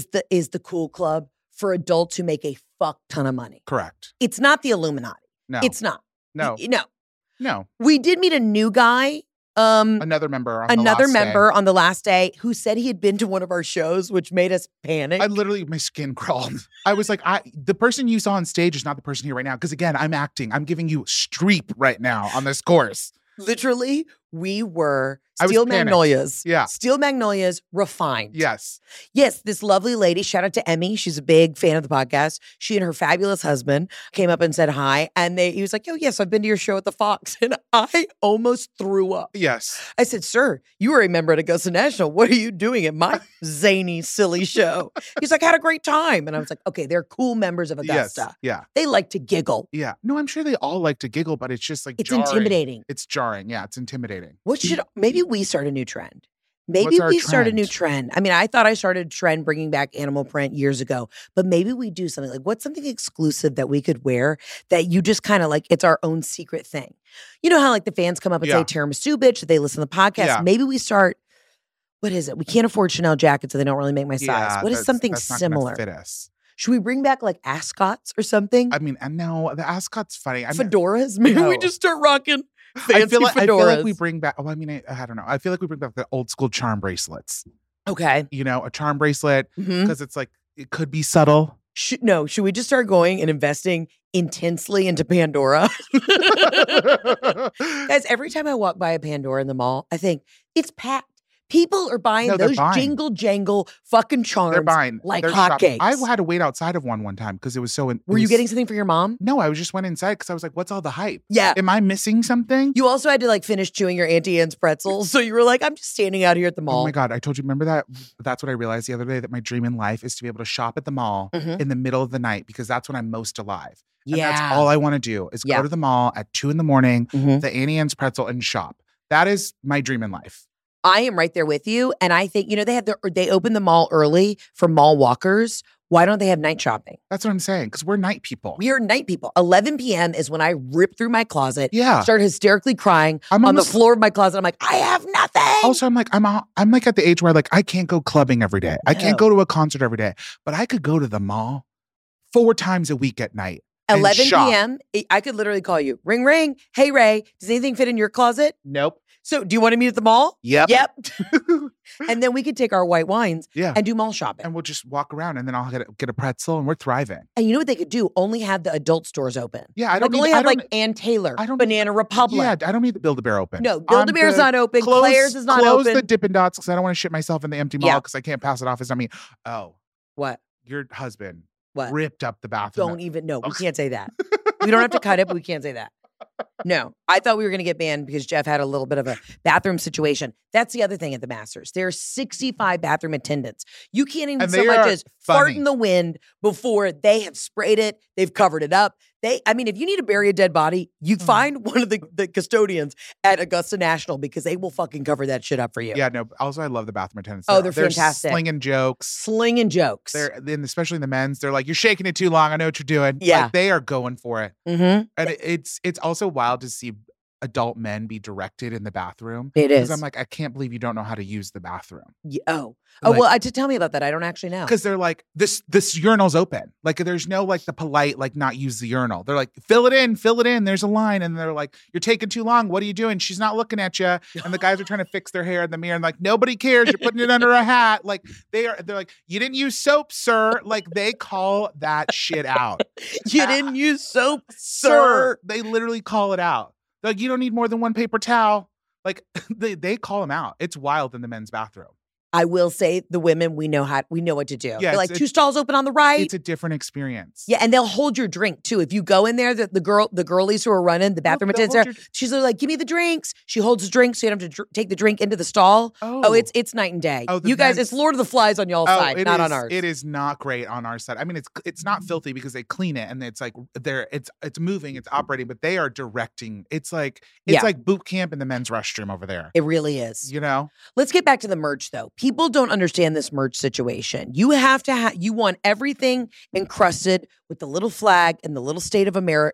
Speaker 2: the cool club for adults who make a fuck ton of money.
Speaker 3: Correct.
Speaker 2: It's not the Illuminati.
Speaker 3: No.
Speaker 2: It's not.
Speaker 3: No.
Speaker 2: No.
Speaker 3: No.
Speaker 2: We did meet a new guy.
Speaker 3: Another member on
Speaker 2: Another
Speaker 3: the last
Speaker 2: member
Speaker 3: day.
Speaker 2: on the last day who said he had been to one of our shows, which made us panic.
Speaker 3: I literally, my skin crawled. I was like, the person you saw on stage is not the person here right now. Because again, I'm acting. I'm giving you Streep right now on this course.
Speaker 2: Literally, we were
Speaker 3: I was
Speaker 2: Steel
Speaker 3: panicked.
Speaker 2: Magnolias.
Speaker 3: Yeah.
Speaker 2: Steel Magnolias refined.
Speaker 3: Yes.
Speaker 2: Yes, this lovely lady, shout out to Emmy. She's a big fan of the podcast. She and her fabulous husband came up and said hi. And he was like, oh, yes, I've been to your show at the Fox. And I almost threw up.
Speaker 3: Yes.
Speaker 2: I said, sir, you were a member at Augusta National. What are you doing at my zany, silly show? He's like, I had a great time. And I was like, okay, they're cool members of Augusta.
Speaker 3: Yes. Yeah.
Speaker 2: They like to giggle.
Speaker 3: Yeah. No, I'm sure they all like to giggle, but it's just like
Speaker 2: It's
Speaker 3: jarring.
Speaker 2: intimidating.
Speaker 3: It's jarring. Yeah, it's intimidating.
Speaker 2: Maybe we start a new trend. Maybe
Speaker 3: What's our
Speaker 2: we start a new
Speaker 3: trend?
Speaker 2: trend. I mean, I thought I started a trend bringing back animal print years ago, but maybe we do something like, what's something exclusive that we could wear that you just kind of like, it's our own secret thing. You know how like the fans come up and
Speaker 3: Yeah.
Speaker 2: say tiramisu bitch, they listen to the podcast.
Speaker 3: Yeah.
Speaker 2: Maybe we start, what is it? We can't afford Chanel jackets, so they don't really make my size.
Speaker 3: Yeah,
Speaker 2: What is
Speaker 3: that's-
Speaker 2: something
Speaker 3: that's not gonna
Speaker 2: similar?
Speaker 3: fit us.
Speaker 2: Should we bring back like ascots or something?
Speaker 3: I mean, and no, the ascot's funny. I mean,
Speaker 2: Fedoras? Maybe we
Speaker 3: no.
Speaker 2: just start rocking fancy
Speaker 3: I feel like
Speaker 2: fedoras.
Speaker 3: we bring back. Oh, I mean, I don't know. I feel like we bring back the old school charm bracelets.
Speaker 2: Okay.
Speaker 3: You know, a charm bracelet
Speaker 2: Mhm.
Speaker 3: because it's like it could be subtle.
Speaker 2: Should we just start going and investing intensely into Pandora? Guys, every time I walk by a Pandora in the mall, I think it's packed. People are buying
Speaker 3: No, they're
Speaker 2: those
Speaker 3: buying.
Speaker 2: jingle jangle fucking charms
Speaker 3: They're buying
Speaker 2: like
Speaker 3: They're shopping.
Speaker 2: hotcakes.
Speaker 3: I had to wait outside of one time because it was so.
Speaker 2: Were you getting something for your mom?
Speaker 3: No, I was just went inside because I was like, "What's all the hype?
Speaker 2: Yeah.
Speaker 3: Am I missing something?"
Speaker 2: You also had to like finish chewing your Auntie Anne's pretzels. So you were like, I'm just standing out here at the mall.
Speaker 3: Oh my God, I told you, remember that? That's what I realized the other day, that my dream in life is to be able to shop at the mall
Speaker 2: Mhm.
Speaker 3: in the middle of the night because that's when I'm most alive. And
Speaker 2: Yeah.
Speaker 3: that's all I want to do is
Speaker 2: Yeah.
Speaker 3: go to the mall at 2 a.m,
Speaker 2: Mhm.
Speaker 3: the Annie Ann's pretzel and shop. That is my dream in life.
Speaker 2: I am right there with you. And I think, they open the mall early for mall walkers. Why don't they have night shopping?
Speaker 3: That's what I'm saying because we're night people.
Speaker 2: We are night people. 11 p.m. is when I rip through my closet,
Speaker 3: Yeah.
Speaker 2: start hysterically crying
Speaker 3: I'm
Speaker 2: on the
Speaker 3: almost-
Speaker 2: floor of my closet. I'm like, I have nothing.
Speaker 3: Also, I'm like at the age where like I can't go clubbing every day. I can't
Speaker 2: No.
Speaker 3: go to a concert every day, but I could go to the mall 4 times a week at night. and
Speaker 2: 11
Speaker 3: shop.
Speaker 2: p.m. I could literally call you. Ring, ring. Hey, Ray, does anything fit in your closet?
Speaker 3: Nope.
Speaker 2: So do you want to meet at the mall?
Speaker 3: Yep.
Speaker 2: Yep. And then we could take our white wines
Speaker 3: Yeah.
Speaker 2: and do mall shopping.
Speaker 3: And we'll just walk around and then I'll get a pretzel and we're thriving.
Speaker 2: And you know what they could do? Only have the adult stores open.
Speaker 3: Yeah, I don't
Speaker 2: Like only
Speaker 3: need,
Speaker 2: have
Speaker 3: I don't,
Speaker 2: like Ann Taylor,
Speaker 3: I don't need-
Speaker 2: Banana Republic.
Speaker 3: Yeah, I don't need the Build-A-Bear open.
Speaker 2: No,
Speaker 3: I'm
Speaker 2: Build-A-Bear's
Speaker 3: good.
Speaker 2: not open.
Speaker 3: Close,
Speaker 2: Claire's is not
Speaker 3: close
Speaker 2: open.
Speaker 3: the Dippin' Dots because I don't want to shit myself in the empty mall
Speaker 2: Yeah.
Speaker 3: because I can't pass it off as me. Oh,
Speaker 2: What?
Speaker 3: your husband
Speaker 2: What?
Speaker 3: ripped up the bathroom.
Speaker 2: Don't even know. We can't say that. We don't have to cut it, but we can't say that. No, I thought we were going to get banned because Jeff had a little bit of a bathroom situation. That's the other thing at the Masters. There are 65 bathroom attendants. You can't even
Speaker 3: And
Speaker 2: so
Speaker 3: they
Speaker 2: much
Speaker 3: are
Speaker 2: as fart
Speaker 3: funny.
Speaker 2: in the wind before they have sprayed it. They've covered it up. If you need to bury a dead body, you find one of the custodians at Augusta National because they will fucking cover that shit up for you.
Speaker 3: Yeah, no. Also, I love the bathroom attendants.
Speaker 2: Oh, they're fantastic.
Speaker 3: Slinging jokes.
Speaker 2: Then
Speaker 3: Especially the men's. They're like, "You're shaking it too long. I know what you're doing."
Speaker 2: Yeah,
Speaker 3: like, they are going for it.
Speaker 2: Mm-hmm.
Speaker 3: And it's also wild to see adult men be directed in the bathroom.
Speaker 2: It is.
Speaker 3: Because I'm like, I can't believe you don't know how to use the bathroom.
Speaker 2: Well, to tell me about that. I don't actually know.
Speaker 3: Because they're like, this urinal's open. Like, there's no like the polite, like not use the urinal. They're like, fill it in. There's a line. And they're like, you're taking too long. What are you doing? She's not looking at you. And the guys are trying to fix their hair in the mirror. And like, nobody cares. You're putting it under a hat. Like they're like, you didn't use soap, sir. Like they call that shit out.
Speaker 2: You didn't use soap, sir.
Speaker 3: They literally call it out. They're like, you don't need more than one paper towel. Like they call them out. It's wild in the men's bathroom.
Speaker 2: I will say the women, we know what to do.
Speaker 3: Yeah,
Speaker 2: they're like 2 stalls open on the right.
Speaker 3: It's a different experience.
Speaker 2: Yeah, and they'll hold your drink too. If you go in there, the girlies who are running the bathroom attendants there, she's like, "Give me the drinks." She holds the drink, so you don't have to take the drink into the stall. Oh, it's night and day. Oh, you guys, it's Lord of the Flies on y'all's side, not on ours.
Speaker 3: It is not great on our side. I mean, it's not filthy because they clean it and it's like it's moving, it's operating, but they are directing. It's like boot camp in the men's restroom over there.
Speaker 2: It really is.
Speaker 3: You know.
Speaker 2: Let's get back to the merch though. People don't understand this merch situation. You have to you want everything encrusted with the little flag and the little state of America,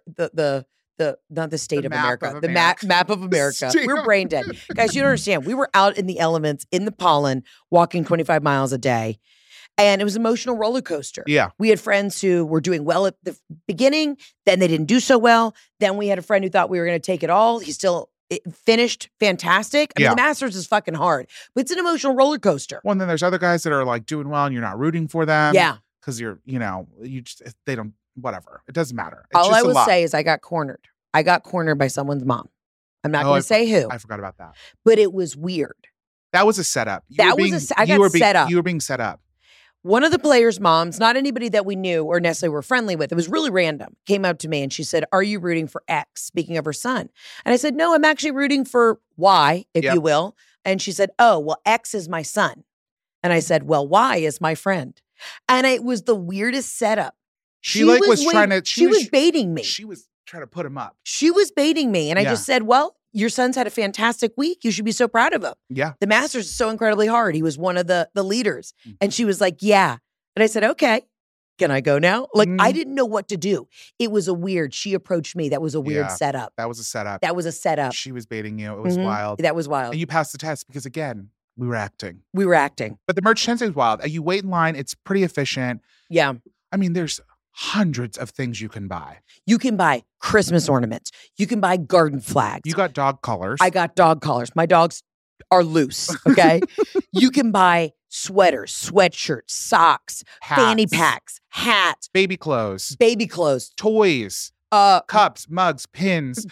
Speaker 2: not the state of America, the map of America. We're brain dead. Guys, you don't understand. We were out in the elements, in the pollen, walking 25 miles a day. And it was an emotional roller coaster.
Speaker 3: Yeah.
Speaker 2: We had friends who were doing well at the beginning, then they didn't do so well. Then we had a friend who thought we were going to take it all. It finished fantastic. I mean, the Masters is fucking hard, but it's an emotional roller coaster.
Speaker 3: Well, and then there's other guys that are like doing well and you're not rooting for them.
Speaker 2: Yeah.
Speaker 3: Because they don't, whatever. It doesn't matter.
Speaker 2: All I will say is I got cornered. I got cornered by someone's mom. I'm not going to say who.
Speaker 3: I forgot about that.
Speaker 2: But it was weird.
Speaker 3: That was a setup.
Speaker 2: I got set up.
Speaker 3: You were being set up.
Speaker 2: One of the players' moms, not anybody that we knew or necessarily were friendly with, it was really random, came up to me and she said, "Are you rooting for X?" Speaking of her son. And I said, "No, I'm actually rooting for Y, if you will." And she said, "Oh, well, X is my son." And I said, "Well, Y is my friend." And it was the weirdest setup. She was baiting me.
Speaker 3: She was trying to put him up.
Speaker 2: She was baiting me. And I just said, "Well, your son's had a fantastic week. You should be so proud of him."
Speaker 3: Yeah.
Speaker 2: The Masters is so incredibly hard. He was one of the leaders. And she was like, "Yeah." And I said, "Okay, can I go now?" Like, I didn't know what to do. It was she approached me. That was a weird setup.
Speaker 3: That was a setup. She was baiting you. It was wild.
Speaker 2: That was wild.
Speaker 3: And you passed the test because, again, we were acting. But the merch tent is wild. You wait in line. It's pretty efficient.
Speaker 2: Yeah.
Speaker 3: I mean, there's hundreds of things you can buy.
Speaker 2: You can buy Christmas ornaments. You can buy garden flags.
Speaker 3: You got dog collars.
Speaker 2: I got dog collars. My dogs are loose, okay? You can buy sweaters, sweatshirts, socks, fanny packs, hats.
Speaker 3: Baby clothes. Toys. Cups, mugs, pins,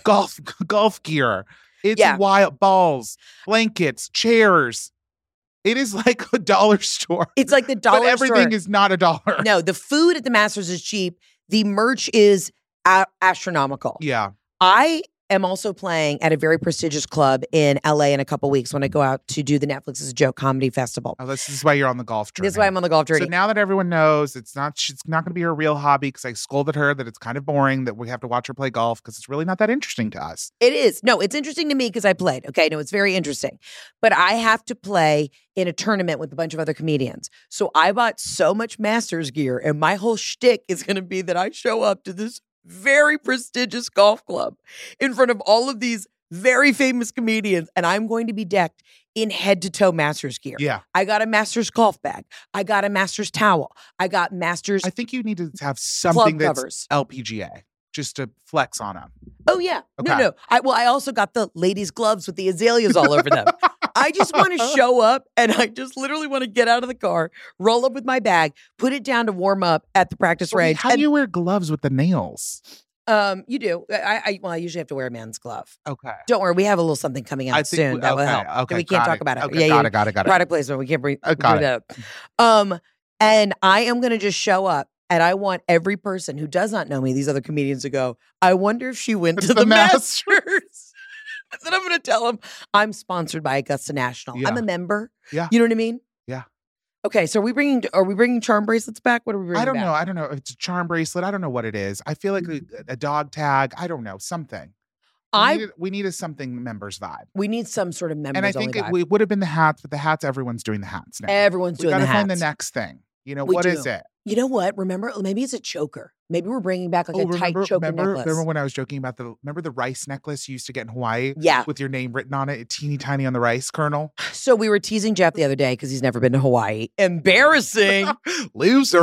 Speaker 3: golf gear. It's wild. Balls, blankets, chairs. It is like a dollar store.
Speaker 2: It's like the dollar store.
Speaker 3: But everything is not $1.
Speaker 2: No, the food at the Masters is cheap. The merch is astronomical.
Speaker 3: Yeah.
Speaker 2: I am also playing at a very prestigious club in LA in a couple weeks when I go out to do the Netflix's Joke Comedy Festival.
Speaker 3: Oh, this is why you're on the golf journey.
Speaker 2: This is why I'm on the golf journey.
Speaker 3: So now that everyone knows she's not going to be her real hobby, because I scolded her that it's kind of boring that we have to watch her play golf because it's really not that interesting to us.
Speaker 2: It is. No, it's interesting to me because I played. Okay, no, it's very interesting. But I have to play in a tournament with a bunch of other comedians. So I bought so much Masters gear, and my whole shtick is going to be that I show up to this very prestigious golf club in front of all of these very famous comedians, and I'm going to be decked in head-to-toe Masters gear.
Speaker 3: Yeah.
Speaker 2: I got a Masters golf bag. I got a Masters towel. I got Masters
Speaker 3: I think you need to have something that's LPGA, just to flex on them.
Speaker 2: Oh, yeah.
Speaker 3: Okay.
Speaker 2: No. I also got the ladies' gloves with the azaleas all over them. I just want to show up, and I just literally want to get out of the car, roll up with my bag, put it down to warm up at the practice range.
Speaker 3: How do you wear gloves with the nails?
Speaker 2: You do. I usually have to wear a man's glove.
Speaker 3: Okay.
Speaker 2: Don't worry. We have a little something coming out soon that will help.
Speaker 3: Okay.
Speaker 2: We can't talk about it.
Speaker 3: Okay. Got it.
Speaker 2: Product placement. We can't bring
Speaker 3: got
Speaker 2: it up. And I am going to just show up. And I want every person who does not know me, these other comedians, to go, I wonder if she went to the Masters. Then I'm going to tell them I'm sponsored by Augusta National.
Speaker 3: Yeah.
Speaker 2: I'm a member.
Speaker 3: Yeah.
Speaker 2: You know what I mean?
Speaker 3: Yeah.
Speaker 2: Okay, so are we bringing charm bracelets back? What are we bringing
Speaker 3: I don't
Speaker 2: back?
Speaker 3: know. I don't know. It's a charm bracelet. I don't know what it is. I feel like a dog tag. I don't know. Something. We need a something members vibe.
Speaker 2: We need some sort of members
Speaker 3: And I think
Speaker 2: only vibe.
Speaker 3: it would have been the hats, but the hats, everyone's doing the hats now.
Speaker 2: Everyone's doing the hats.
Speaker 3: We got to find the next thing. You know, what is it?
Speaker 2: You know what? Remember, maybe it's a choker. Maybe we're bringing back like a tight choker necklace.
Speaker 3: Remember when I was joking about remember the rice necklace you used to get in Hawaii?
Speaker 2: Yeah.
Speaker 3: With your name written on it, teeny tiny on the rice kernel?
Speaker 2: So we were teasing Jeff the other day because he's never been to Hawaii. Embarrassing.
Speaker 3: Loser.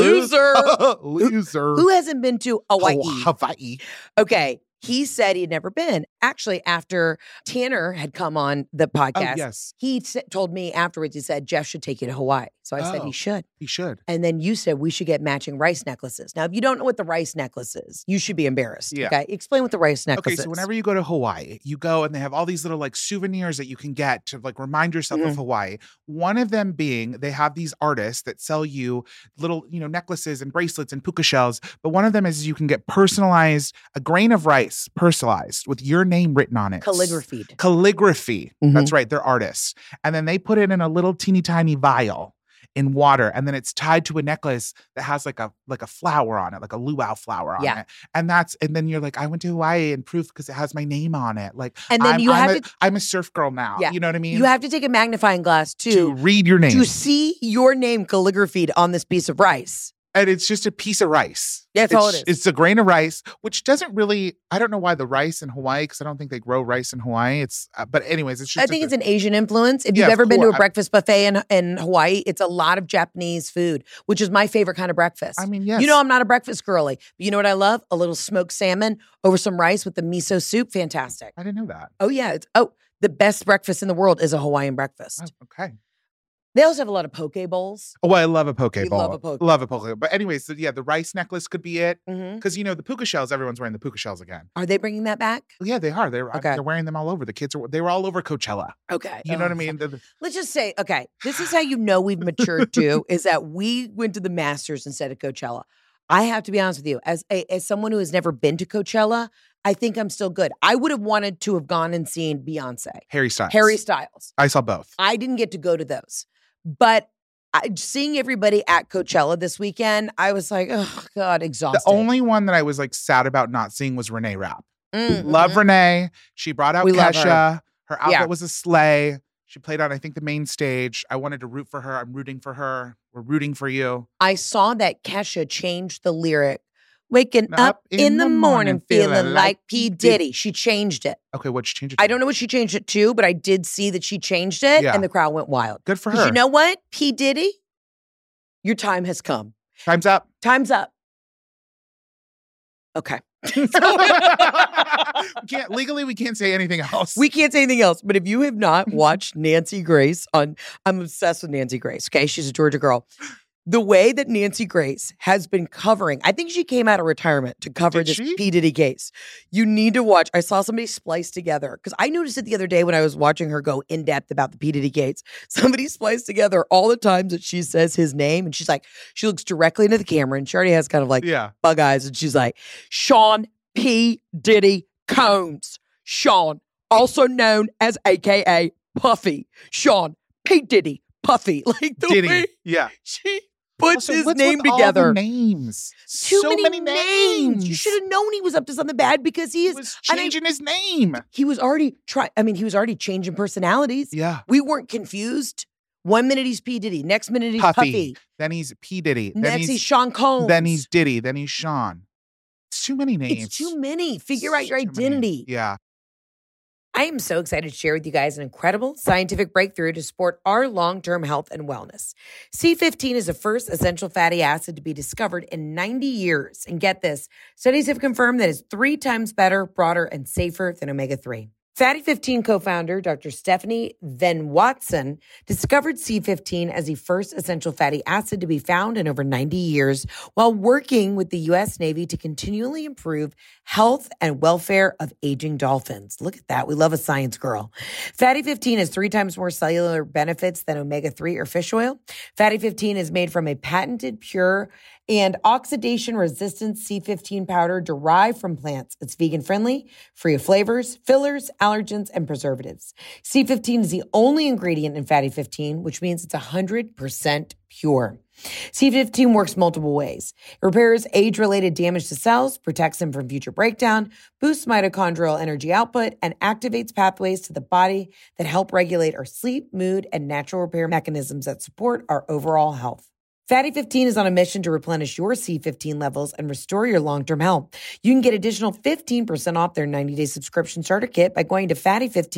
Speaker 2: Who hasn't been to Hawaii?
Speaker 3: Hawaii.
Speaker 2: Okay. He said he'd never been. Actually, after Tanner had come on the podcast, he told me afterwards, he said, Jeff should take you to Hawaii. So I said he should.
Speaker 3: He should.
Speaker 2: And then you said we should get matching rice necklaces. Now, if you don't know what the rice necklace is, you should be embarrassed. Yeah. Okay. Explain what the rice necklace is.
Speaker 3: Okay, so whenever you go to Hawaii, you go and they have all these little like souvenirs that you can get to like remind yourself of Hawaii. One of them being they have these artists that sell you little, necklaces and bracelets and puka shells. But one of them is you can get personalized, a grain of rice personalized with your name written on it.
Speaker 2: Calligraphy.
Speaker 3: Mm-hmm. That's right. They're artists. And then they put it in a little teeny tiny vial in water. And then it's tied to a necklace that has like a flower on it, like a luau flower on it. And then you're like, I went to Hawaii and proof because it has my name on it. Like,
Speaker 2: and then
Speaker 3: I'm a surf girl now. Yeah. You know what I mean?
Speaker 2: You have to take a magnifying glass to
Speaker 3: read your name.
Speaker 2: To see your name calligraphied on this piece of rice.
Speaker 3: And it's just a piece of rice.
Speaker 2: That's all it is.
Speaker 3: It's a grain of rice, which doesn't really, I don't know why the rice in Hawaii, because I don't think they grow rice in Hawaii. But anyways, it's just.
Speaker 2: I think it's an Asian influence. If you've ever been to a breakfast buffet in Hawaii, it's a lot of Japanese food, which is my favorite kind of breakfast.
Speaker 3: I mean, yes.
Speaker 2: You know, I'm not a breakfast girly. But you know what I love? A little smoked salmon over some rice with the miso soup. Fantastic.
Speaker 3: I didn't know that.
Speaker 2: Oh, yeah. The best breakfast in the world is a Hawaiian breakfast.
Speaker 3: Oh, okay.
Speaker 2: They also have a lot of poke bowls.
Speaker 3: Oh, I love a poke bowl.
Speaker 2: Love a poke.
Speaker 3: Love a poke bowl. But anyways, the rice necklace could be it. Because, the puka shells, everyone's wearing the puka shells again.
Speaker 2: Are they bringing that back?
Speaker 3: Yeah, they are. They're wearing them all over. The kids they were all over Coachella.
Speaker 2: Okay.
Speaker 3: You know what I mean?
Speaker 2: Let's just say, okay, this is how you know we've matured too, is that we went to the Masters instead of Coachella. I have to be honest with you, as someone who has never been to Coachella, I think I'm still good. I would have wanted to have gone and seen Beyonce.
Speaker 3: Harry Styles. I saw both.
Speaker 2: I didn't get to go to those. But seeing everybody at Coachella this weekend, I was like, oh, God, exhausted.
Speaker 3: The only one that I was like sad about not seeing was Renee Rapp. Love Renee. She brought out Kesha. Her outfit was a sleigh. She played on, I think, the main stage. I wanted to root for her. I'm rooting for her. We're rooting for you.
Speaker 2: I saw that Kesha changed the lyric. Waking up in the morning feeling like P. Diddy. She changed it.
Speaker 3: Okay, what'd she change it to?
Speaker 2: I don't know what she changed it to, but I did see that she changed it and the crowd went wild.
Speaker 3: Good for her.
Speaker 2: You know what? P. Diddy, your time has come.
Speaker 3: Time's up.
Speaker 2: Time's up. Okay.
Speaker 3: We can't say anything else.
Speaker 2: We can't say anything else. But if you have not watched Nancy Grace I'm obsessed with Nancy Grace. Okay. She's a Georgia girl. The way that Nancy Grace has been covering, I think she came out of retirement to cover this P. Diddy case. You need to watch. I saw somebody splice together because I noticed it the other day when I was watching her go in depth about the P. Diddy case. Somebody spliced together all the times that she says his name, and she's like, she looks directly into the camera, and she already has kind of like bug eyes, and she's like, Sean P. Diddy Combs. Sean, also known as AKA Puffy. Sean P. Diddy Puffy. Like the
Speaker 3: Diddy.
Speaker 2: way she puts his name
Speaker 3: All
Speaker 2: together.
Speaker 3: the names.
Speaker 2: Too
Speaker 3: so many names.
Speaker 2: You should have known he was up to something bad because he
Speaker 3: was changing his name.
Speaker 2: He was already he was already changing personalities.
Speaker 3: Yeah.
Speaker 2: We weren't confused. 1 minute he's P. Diddy. Next minute he's Puffy.
Speaker 3: Then he's P. Diddy.
Speaker 2: Next he's Sean Combs.
Speaker 3: Then he's Diddy. Then he's Sean. It's too many names.
Speaker 2: It's too many. Figure out your identity.
Speaker 3: Yeah.
Speaker 2: I am so excited to share with you guys an incredible scientific breakthrough to support our long-term health and wellness. C15 is the first essential fatty acid to be discovered in 90 years. And get this, studies have confirmed that it's 3 times better, broader, and safer than omega-3. Fatty 15 co-founder Dr. Stephanie Venn Watson discovered C15 as the first essential fatty acid to be found in over 90 years while working with the U.S. Navy to continually improve health and welfare of aging dolphins. Look at that. We love a science girl. Fatty 15 has 3 times more cellular benefits than omega-3 or fish oil. Fatty 15 is made from a patented pure and oxidation-resistant C15 powder derived from plants. It's vegan-friendly, free of flavors, fillers, allergens, and preservatives. C15 is the only ingredient in Fatty 15, which means it's 100% pure. C15 works multiple ways. It repairs age-related damage to cells, protects them from future breakdown, boosts mitochondrial energy output, and activates pathways to the body that help regulate our sleep, mood, and natural repair mechanisms that support our overall health. Fatty 15 is on a mission to replenish your C15 levels and restore your long-term health. You can get additional 15% off their 90-day subscription starter kit by going to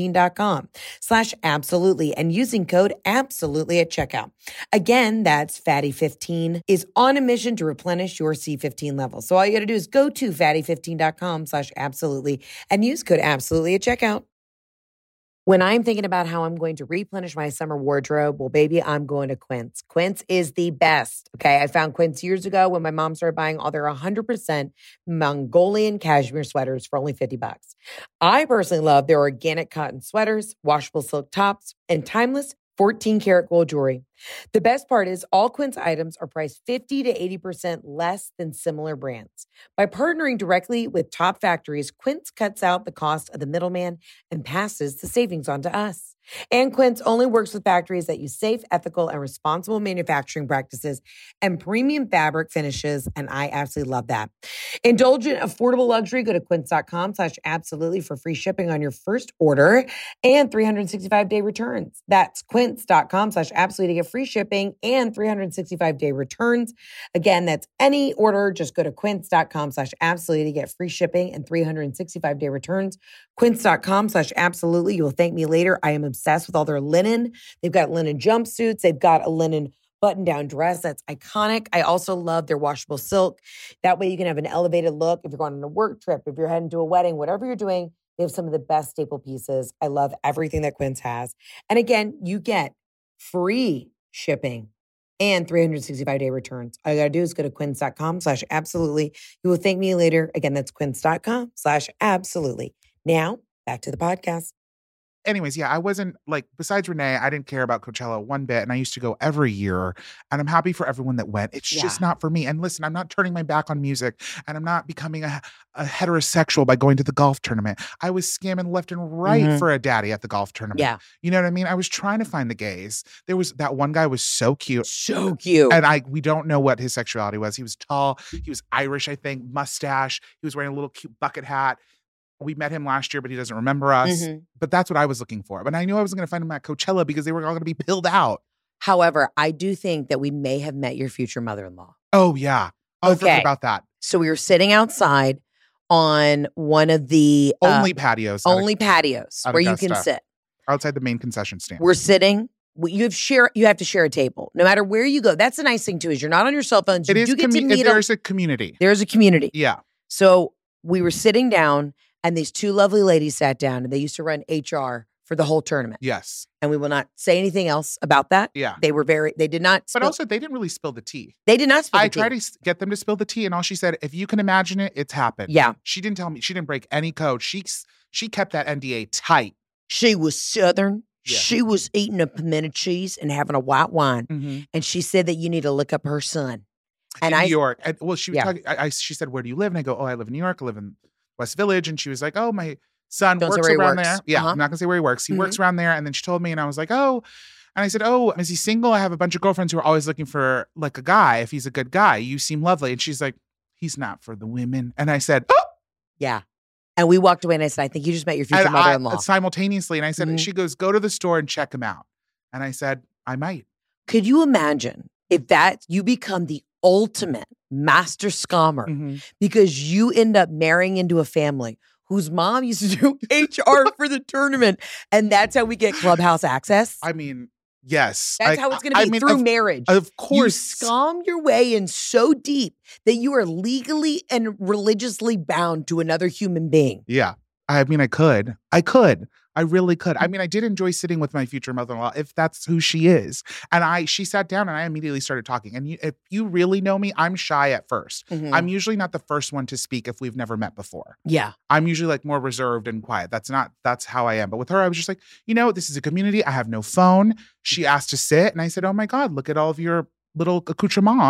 Speaker 2: fatty15.com/absolutely and using code absolutely at checkout. Again, that's Fatty15 is on a mission to replenish your C15 levels. So all you got to do is go to fatty15.com/absolutely and use code absolutely at checkout. When I'm thinking about how I'm going to replenish my summer wardrobe, well, baby, I'm going to Quince. Quince is the best. Okay. I found Quince years ago when my mom started buying all their 100% Mongolian cashmere sweaters for only $50. I personally love their organic cotton sweaters, washable silk tops, and timeless 14-karat gold jewelry. The best part is all Quince items are priced 50 to 80% less than similar brands. By partnering directly with top factories, Quince cuts out the cost of the middleman and passes the savings on to us. And Quince only works with factories that use safe, ethical, and responsible manufacturing practices and premium fabric finishes, and I absolutely love that. Indulge in affordable luxury. Go to quince.com/absolutely for free shipping on your first order and 365-day returns. That's quince.com/absolutely to get free shipping and 365-day returns. Again, that's any order. Just go to quince.com/absolutely to get free shipping and 365-day returns. Quince.com/absolutely. You will thank me later. I am obsessed with all their linen. They've got linen jumpsuits. They've got a linen button-down dress that's iconic. I also love their washable silk. That way you can have an elevated look if you're going on a work trip, if you're heading to a wedding, whatever you're doing. They have some of the best staple pieces. I love everything that Quince has. And again, you get free shipping and 365-day returns. All you got to do is go to quince.com/absolutely. You will thank me later. Again, that's quince.com/absolutely. Now, back to the podcast.
Speaker 3: Anyways, yeah, I wasn't like, besides Renee, I didn't care about Coachella one bit. And I used to go every year. And I'm happy for everyone that went. It's just not for me. And listen, I'm not turning my back on music. And I'm not becoming a heterosexual by going to the golf tournament. I was scamming left and right for a daddy at the golf tournament.
Speaker 2: Yeah.
Speaker 3: You know what I mean? I was trying to find the gays. There was that one guy was so cute.
Speaker 2: So cute.
Speaker 3: And we don't know what his sexuality was. He was tall. He was Irish, I think, mustache. He was wearing a little cute bucket hat. We met him last year, but he doesn't remember us. But that's what I was looking for. But I knew I wasn't going to find him at Coachella because they were all going to be pilled out.
Speaker 2: However, I do think that we may have met your future mother-in-law.
Speaker 3: Oh, yeah. I forgot about that.
Speaker 2: So we were sitting outside on one of the
Speaker 3: only patios
Speaker 2: where you can sit.
Speaker 3: Outside the main concession stand.
Speaker 2: We're sitting. You have to share a table. No matter where you go. That's the nice thing, too, is you're not on your cell phones.
Speaker 3: There's a community.
Speaker 2: There's a community.
Speaker 3: Yeah.
Speaker 2: So we were sitting down. And these two lovely ladies sat down and they used to run HR for the whole tournament.
Speaker 3: Yes.
Speaker 2: And we will not say anything else about that.
Speaker 3: Yeah.
Speaker 2: They did not.
Speaker 3: But also, they didn't really spill the tea.
Speaker 2: They did not spill the tea.
Speaker 3: I tried to get them to spill the tea. And all she said, if you can imagine it, it's happened.
Speaker 2: Yeah.
Speaker 3: She didn't tell me. She didn't break any code. She kept that NDA tight.
Speaker 2: She was Southern.
Speaker 3: Yeah.
Speaker 2: She was eating a pimento cheese and having a white wine. And she said that you need to look up her son.
Speaker 3: And New York. And, well, she was talking. She said, where do you live? And I go, oh, I live in New York. I live in West Village. And she was like, oh, my son works around there. Yeah, I'm not going to say where he works. He works around there. And then she told me, and I was like, oh. And I said, oh, is he single? I have a bunch of girlfriends who are always looking for like a guy. If he's a good guy, you seem lovely. And she's like, he's not for the women. And I said, oh.
Speaker 2: Yeah. And we walked away and I said, I think you just met your future mother-in-law.
Speaker 3: Simultaneously. And I said, she goes, go to the store and check him out. And I said, I might.
Speaker 2: Could you imagine if you become the ultimate master scammer because you end up marrying into a family whose mom used to do HR for the tournament. And that's how we get Clubhouse access.
Speaker 3: I mean, yes.
Speaker 2: That's how it's going to be through marriage.
Speaker 3: Of course.
Speaker 2: You scam your way in so deep that you are legally and religiously bound to another human being.
Speaker 3: Yeah. I mean, I could. I really could. I mean, I did enjoy sitting with my future mother-in-law, if that's who she is. And she sat down and I immediately started talking. And if you really know me, I'm shy at first. I'm usually not the first one to speak if we've never met before.
Speaker 2: Yeah.
Speaker 3: I'm usually like more reserved and quiet. That's how I am. But with her, I was just like, this is a community. I have no phone. She asked to sit. And I said, oh my God, look at all of your little accoutrement.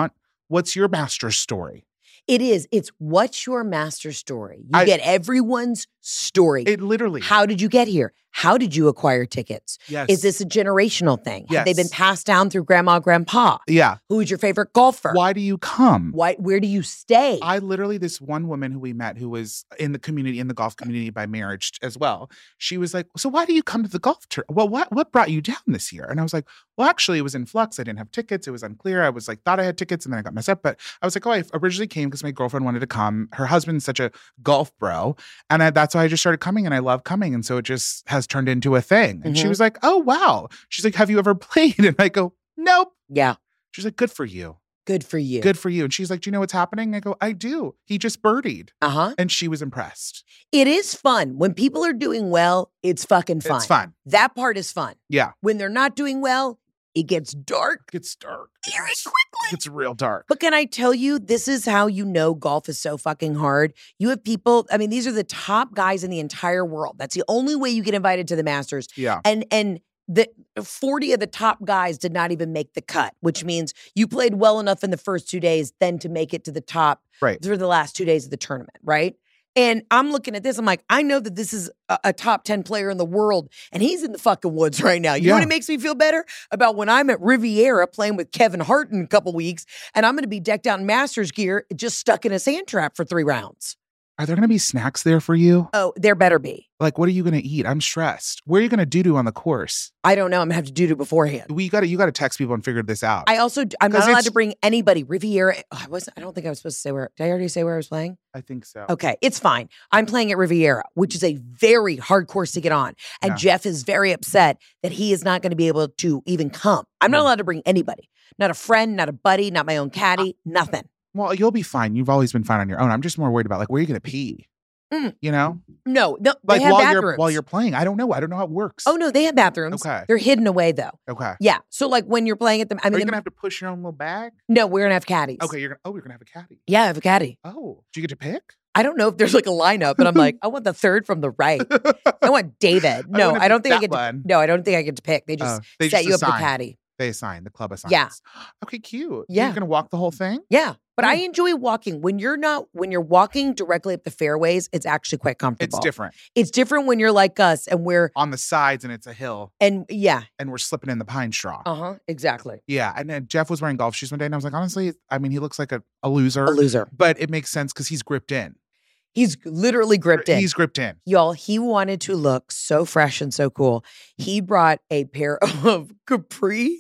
Speaker 3: What's your master story?
Speaker 2: It is. It's what's your master story? You get everyone's story.
Speaker 3: It literally.
Speaker 2: How did you get here? How did you acquire tickets?
Speaker 3: Yes.
Speaker 2: Is this a generational thing?
Speaker 3: Yes.
Speaker 2: Have they been passed down through grandma, grandpa?
Speaker 3: Yeah.
Speaker 2: Who is your favorite golfer?
Speaker 3: Why do you come?
Speaker 2: Where do you stay?
Speaker 3: I literally, this one woman who we met who was in the community, in the golf community by marriage as well. She was like, so why do you come to the golf tour? Well, what brought you down this year? And I was like, well, actually, it was in flux. I didn't have tickets. It was unclear. I was like, thought I had tickets and then I got messed up. But I was like, oh, I originally came because my girlfriend wanted to come. Her husband's such a golf bro. And that's why I just started coming and I love coming. And so it just has turned into a thing. And she was like, oh, wow. She's like, have you ever played? And I go, nope.
Speaker 2: Yeah.
Speaker 3: She's like, good for you.
Speaker 2: Good for you.
Speaker 3: Good for you. And she's like, do you know what's happening? I go, I do. He just birdied.
Speaker 2: Uh-huh.
Speaker 3: And she was impressed.
Speaker 2: It is fun. When people are doing well, it's fucking fun.
Speaker 3: It's fun.
Speaker 2: That part is fun.
Speaker 3: Yeah.
Speaker 2: When they're not doing well, it gets dark.
Speaker 3: It gets dark.
Speaker 2: Very quickly.
Speaker 3: It gets real dark.
Speaker 2: But can I tell you, this is how you know golf is so fucking hard. You have people, I mean, these are the top guys in the entire world. That's the only way you get invited to the Masters.
Speaker 3: Yeah.
Speaker 2: And the 40 of the top guys did not even make the cut, which means you played well enough in the first 2 days then to make it to the top through the last 2 days of the tournament, right? And I'm looking at this, I'm like, I know that this is a top 10 player in the world, and he's in the fucking woods right now. You know what it makes me feel better? About when I'm at Riviera playing with Kevin Hart in a couple weeks, and I'm going to be decked out in Masters gear, just stuck in a sand trap for 3 rounds.
Speaker 3: Are there going to be snacks there for you?
Speaker 2: Oh, there better be.
Speaker 3: Like, what are you going to eat? I'm stressed. Where are you going to do on the course?
Speaker 2: I don't know. I'm going to have to do it beforehand.
Speaker 3: You got to text people and figure this out.
Speaker 2: I'm not allowed to bring anybody. Riviera. I don't think I was supposed to say where. Did I already say where I was playing?
Speaker 3: I think so.
Speaker 2: Okay, it's fine. I'm playing at Riviera, which is a very hard course to get on. And Jeff is very upset that he is not going to be able to even come. I'm not allowed to bring anybody. Not a friend, not a buddy, not my own caddy, nothing.
Speaker 3: Well, you'll be fine. You've always been fine on your own. I'm just more worried about, like, where are you going to pee? You know?
Speaker 2: No,
Speaker 3: like
Speaker 2: they have bathrooms.
Speaker 3: while you're playing. I don't know how it works.
Speaker 2: Oh, no, they have bathrooms.
Speaker 3: Okay.
Speaker 2: They're hidden away, though.
Speaker 3: Okay.
Speaker 2: Yeah. So, like, when you're playing at them,
Speaker 3: Are you going to have to push your own little bag?
Speaker 2: No, we're going to have caddies.
Speaker 3: Okay, you're going to have a caddy.
Speaker 2: Yeah, I have a caddy.
Speaker 3: Oh, do you get to pick?
Speaker 2: I don't know if there's like a lineup, but I'm like, I want the third from the right. I want David. No, I don't think I get to. No, I don't think I get to pick. They just set you up with a caddy.
Speaker 3: They assign, the club assigns.
Speaker 2: Yeah.
Speaker 3: Okay, cute.
Speaker 2: Yeah.
Speaker 3: You're going to walk the whole thing?
Speaker 2: Yeah. But I enjoy walking. When you're walking directly up the fairways, it's actually quite comfortable.
Speaker 3: It's different.
Speaker 2: It's different when you're like us and we're
Speaker 3: on the sides and it's a hill.
Speaker 2: And yeah.
Speaker 3: And we're slipping in the pine straw.
Speaker 2: Uh-huh. Exactly.
Speaker 3: Yeah. And then Jeff was wearing golf shoes one day and I was like, honestly, I mean, he looks like a loser.
Speaker 2: A loser.
Speaker 3: But it makes sense because he's gripped in.
Speaker 2: He's literally gripped in.
Speaker 3: He's gripped in.
Speaker 2: Y'all, he wanted to look so fresh and so cool. He brought a pair of capri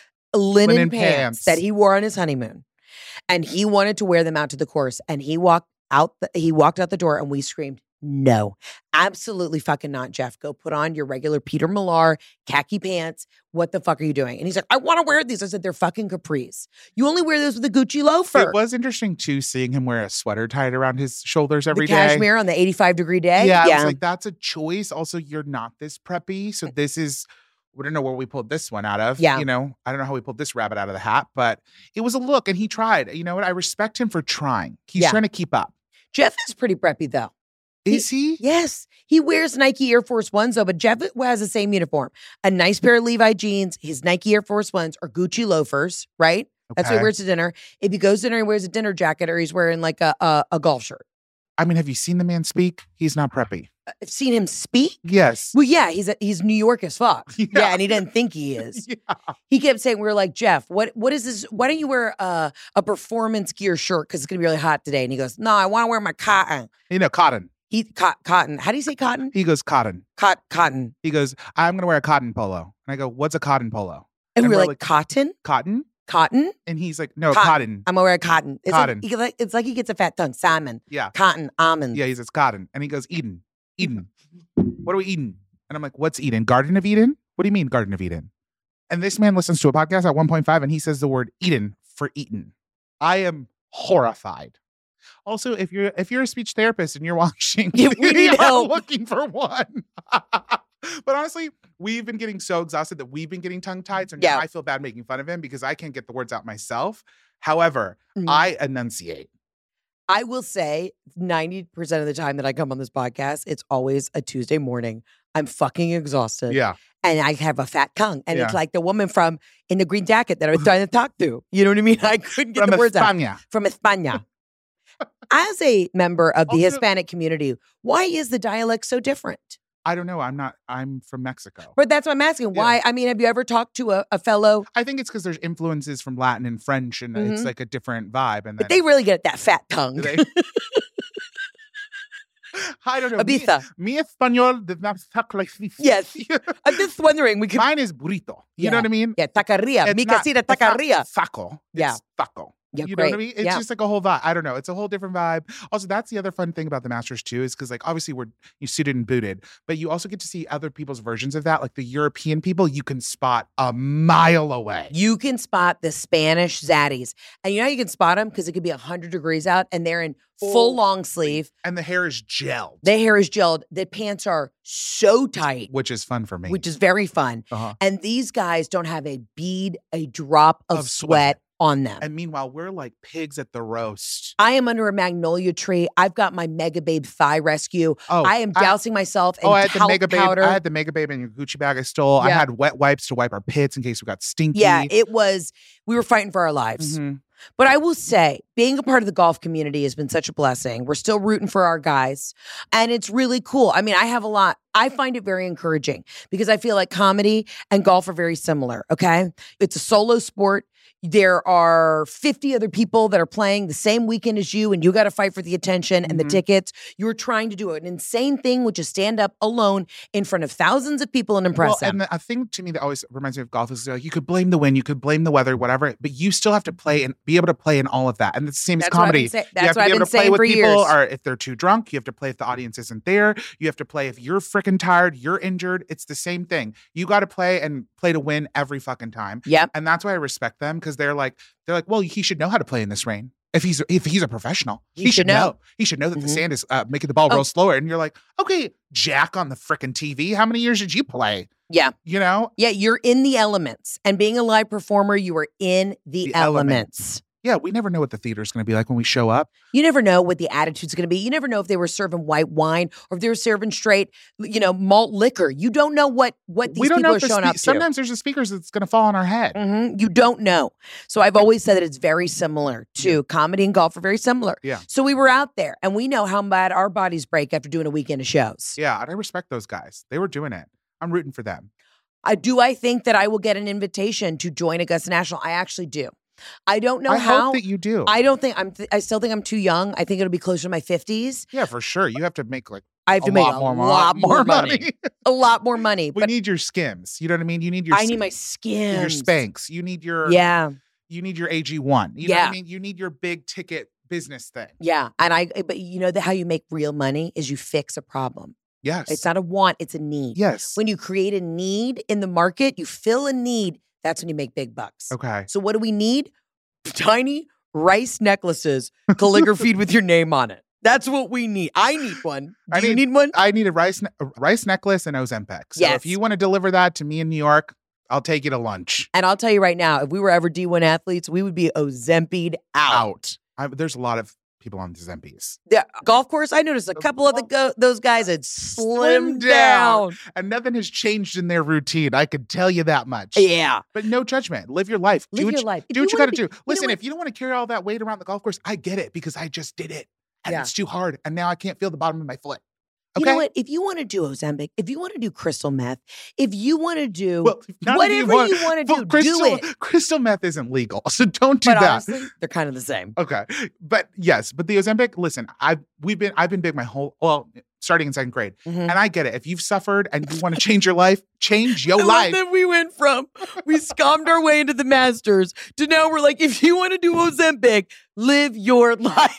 Speaker 2: linen pants that he wore on his honeymoon. And he wanted to wear them out to the course. And he walked out the door and we screamed, no, absolutely fucking not, Jeff. Go put on your regular Peter Millar khaki pants. What the fuck are you doing? And he's like, I want to wear these. I said, they're fucking capris. You only wear those with a Gucci loafer.
Speaker 3: It was interesting, too, seeing him wear a sweater tied around his shoulders every day.
Speaker 2: Cashmere on the 85-degree day.
Speaker 3: Yeah, I was like, that's a choice. Also, you're not this preppy. So this is... We don't know where we pulled this one out of.
Speaker 2: Yeah.
Speaker 3: You know, I don't know how we pulled this rabbit out of the hat, but it was a look and he tried. You know what? I respect him for trying. He's trying to keep up.
Speaker 2: Jeff is pretty preppy, though.
Speaker 3: Is he?
Speaker 2: Yes. He wears Nike Air Force Ones, though, but Jeff has the same uniform. A nice pair of Levi jeans, his Nike Air Force Ones, or Gucci loafers, right? Okay. That's what he wears to dinner. If he goes to dinner, he wears a dinner jacket or he's wearing like a golf shirt.
Speaker 3: I mean, have you seen the man speak? He's not preppy.
Speaker 2: I've seen him speak.
Speaker 3: Yes.
Speaker 2: Well, yeah, he's New York as fuck. Yeah, and he didn't think he is. He kept saying, we were like, Jeff, what is this? Why don't you wear a performance gear shirt? Because it's going to be really hot today. And he goes, no, I want to wear my cotton.
Speaker 3: You know, cotton.
Speaker 2: Cotton. How do you say cotton?
Speaker 3: He goes, cotton.
Speaker 2: Cotton.
Speaker 3: He goes, I'm going to wear a cotton polo. And I go, what's a cotton polo?
Speaker 2: And we're like, cotton?
Speaker 3: Cotton?
Speaker 2: Cotton?
Speaker 3: And he's like, no, cotton.
Speaker 2: I'm going to wear cotton.
Speaker 3: Cotton.
Speaker 2: It's like he gets a fat tongue. Salmon.
Speaker 3: Yeah.
Speaker 2: Cotton. Almond.
Speaker 3: Yeah, he says cotton. And he goes, Eden. What are we eating? And I'm like, what's Eden? Garden of Eden? What do you mean Garden of Eden? And this man listens to a podcast at 1.5 and he says the word Eden for eaten. I am horrified. Also, if you're a speech therapist and you're watching,
Speaker 2: we need help.
Speaker 3: Looking for one. But honestly, we've been getting so exhausted that we've been getting tongue-tied. So now I feel bad making fun of him because I can't get the words out myself. However, I enunciate.
Speaker 2: I will say 90% of the time that I come on this podcast, it's always a Tuesday morning. I'm fucking exhausted.
Speaker 3: Yeah.
Speaker 2: and I have a fat tongue. And
Speaker 3: Yeah.
Speaker 2: it's like the woman from In the Green Jacket that I was trying to talk to. You know what I mean? I couldn't get
Speaker 3: From
Speaker 2: the words out.
Speaker 3: España.
Speaker 2: From España. As a member of the
Speaker 3: Also-
Speaker 2: Hispanic community, why is the dialect so different?
Speaker 3: I don't know. I'm from Mexico.
Speaker 2: But that's what I'm asking. Why? I mean, have you ever talked to a fellow?
Speaker 3: I think it's because there's influences from Latin and French, and it's
Speaker 2: Mhm.
Speaker 3: like a different vibe. And
Speaker 2: But
Speaker 3: then
Speaker 2: they really get that fat tongue.
Speaker 3: Do they? I don't know.
Speaker 2: Ibiza.
Speaker 3: Mi español does not talk like this.
Speaker 2: Yes. I'm just wondering. We could.
Speaker 3: Mine is burrito. You know what I mean?
Speaker 2: Yeah, taqueria.
Speaker 3: It's
Speaker 2: Mi
Speaker 3: not-
Speaker 2: casita
Speaker 3: it's not
Speaker 2: taqueria.
Speaker 3: Taco.
Speaker 2: Yeah.
Speaker 3: It's taco.
Speaker 2: Yeah,
Speaker 3: You know what I
Speaker 2: great.
Speaker 3: mean? It's
Speaker 2: Yeah.
Speaker 3: just like a whole vibe. I don't know. It's a whole different vibe. Also, that's the other fun thing about the Masters too, is because like obviously you suited and booted, but you also get to see other people's versions of that. Like the European people, you can spot a mile away.
Speaker 2: You can spot the Spanish zaddies. And you know how you can spot them? Because it could be 100 degrees out and they're in full long sleeve.
Speaker 3: And the hair is gelled,
Speaker 2: The hair is gelled. The pants are so tight,
Speaker 3: which is fun for me.
Speaker 2: which is very fun.
Speaker 3: Uh-huh.
Speaker 2: And these guys don't have a bead, a drop of
Speaker 3: Of
Speaker 2: sweat
Speaker 3: sweat.
Speaker 2: on them.
Speaker 3: And meanwhile, we're like pigs at the roast.
Speaker 2: I am under a magnolia tree. I've got my Mega Babe Thigh Rescue.
Speaker 3: Oh,
Speaker 2: I am dousing myself in
Speaker 3: I had the
Speaker 2: talc
Speaker 3: Mega Babe.
Speaker 2: powder.
Speaker 3: I had the Mega Babe in your Gucci bag I stole. I
Speaker 2: Yeah.
Speaker 3: had wet wipes to wipe our pits in case we got stinky.
Speaker 2: Yeah, we were fighting for our lives.
Speaker 3: Mhm.
Speaker 2: But I will say, being a part of the golf community has been such a blessing. We're still rooting for our guys. And it's really cool. I mean, I find it very encouraging because I feel like comedy and golf are very similar, okay? It's a solo sport. There are 50 other people that are playing the same weekend as you, and you got to fight for the attention and the
Speaker 3: Mhm.
Speaker 2: tickets. You're trying to do an insane thing, which is stand up alone in front of thousands of people and impress them.
Speaker 3: And a thing to me that always reminds me of golf is like you could blame the wind, you could blame the weather, whatever, but you still have to play and be able to play in all of that. And it's the same as
Speaker 2: That's what I've
Speaker 3: comedy.
Speaker 2: been say-
Speaker 3: You
Speaker 2: that's
Speaker 3: have to
Speaker 2: what
Speaker 3: be
Speaker 2: I've
Speaker 3: able
Speaker 2: been
Speaker 3: to play
Speaker 2: saying
Speaker 3: with
Speaker 2: for
Speaker 3: people,
Speaker 2: years.
Speaker 3: or if they're too drunk, you have to play if the audience isn't there. You have to play if you're freaking tired, you're injured. It's the same thing. You got to play and play to win every fucking time.
Speaker 2: Yep.
Speaker 3: And that's why I respect them because they're like, well, he should know how to play in this rain. If he's a professional,
Speaker 2: He should know.
Speaker 3: He should know that the
Speaker 2: Mhm.
Speaker 3: sand is making the ball
Speaker 2: Oh.
Speaker 3: roll slower. And you're like, okay, Jack on the frickin' TV. How many years did you play?
Speaker 2: Yeah.
Speaker 3: You know?
Speaker 2: Yeah, you're in the elements. And being a live performer, you are in the
Speaker 3: The
Speaker 2: elements.
Speaker 3: Yeah, we never know what the theater's going to be like when we show up.
Speaker 2: You never know what the attitude's going to be. You never know if they were serving white wine or if they were serving straight, malt liquor. You don't know what these
Speaker 3: We don't
Speaker 2: people
Speaker 3: know
Speaker 2: are
Speaker 3: if the
Speaker 2: showing up to.
Speaker 3: sometimes there's a speakers that's going to fall on our head.
Speaker 2: Mhm. You don't know. So I've always said that it's very similar to comedy and golf are very similar.
Speaker 3: Yeah.
Speaker 2: So we were out there and we know how bad our bodies break after doing a weekend of shows.
Speaker 3: Yeah, and I respect those guys. They were doing it. I'm rooting for them.
Speaker 2: I think that I will get an invitation to join Augusta National. I actually do. I don't know
Speaker 3: I
Speaker 2: how.
Speaker 3: hope that you do.
Speaker 2: I still think I'm too young. I think it'll be closer to my 50s.
Speaker 3: Yeah, for sure. You have to make like
Speaker 2: I have
Speaker 3: a
Speaker 2: to make
Speaker 3: lot
Speaker 2: a
Speaker 3: more
Speaker 2: lot more money.
Speaker 3: money.
Speaker 2: A lot more money.
Speaker 3: We
Speaker 2: But
Speaker 3: need your skims. You know what I mean? You need your
Speaker 2: I need my skin.
Speaker 3: your Spanx. You need your
Speaker 2: Yeah.
Speaker 3: You need your AG1. You know what
Speaker 2: Yeah.
Speaker 3: I mean? You need your big ticket business thing.
Speaker 2: Yeah. But you know how you make real money is you fix a problem.
Speaker 3: Yes.
Speaker 2: It's not a want, it's a need.
Speaker 3: Yes.
Speaker 2: When you create a need in the market, you fill a need, that's when you make big bucks.
Speaker 3: Okay.
Speaker 2: So what do we need? Tiny rice necklaces calligraphied with your name on it. That's what we need. I need one. Do you need one?
Speaker 3: I need a rice necklace and Ozempic. So
Speaker 2: Yes.
Speaker 3: if you want to deliver that to me in New York, I'll take you to lunch.
Speaker 2: And I'll tell you right now, if we were ever D1 athletes, we would be Ozempi'd out.
Speaker 3: There's a lot of people on Zempies.
Speaker 2: The golf course, I noticed a couple of those guys had slimmed down.
Speaker 3: And nothing has changed in their routine. I can tell you that much.
Speaker 2: Yeah.
Speaker 3: But no judgment. Live your life.
Speaker 2: Live your life.
Speaker 3: Do what you got to do.
Speaker 2: know
Speaker 3: Listen,
Speaker 2: what?
Speaker 3: if you don't want to carry all that weight around the golf course, I get it because I just did it. And
Speaker 2: Yeah.
Speaker 3: it's too hard. And now I can't feel the bottom of my foot.
Speaker 2: You
Speaker 3: Okay?
Speaker 2: know what? If you want to do Ozempic, if you want to do crystal meth, if you want to do
Speaker 3: Well, none of
Speaker 2: whatever you want to
Speaker 3: well,
Speaker 2: do it.
Speaker 3: Crystal meth isn't legal, so don't do
Speaker 2: But
Speaker 3: that.
Speaker 2: honestly, they're kind of the same.
Speaker 3: Okay. But yes, but the Ozempic, listen, I've been big starting in second grade.
Speaker 2: Mhm.
Speaker 3: And I get it. If you've suffered and you want to change your life, change your
Speaker 2: I love
Speaker 3: life.
Speaker 2: that we went from we scummed our way into the Masters to now we're like, if you want to do Ozempic, live your life.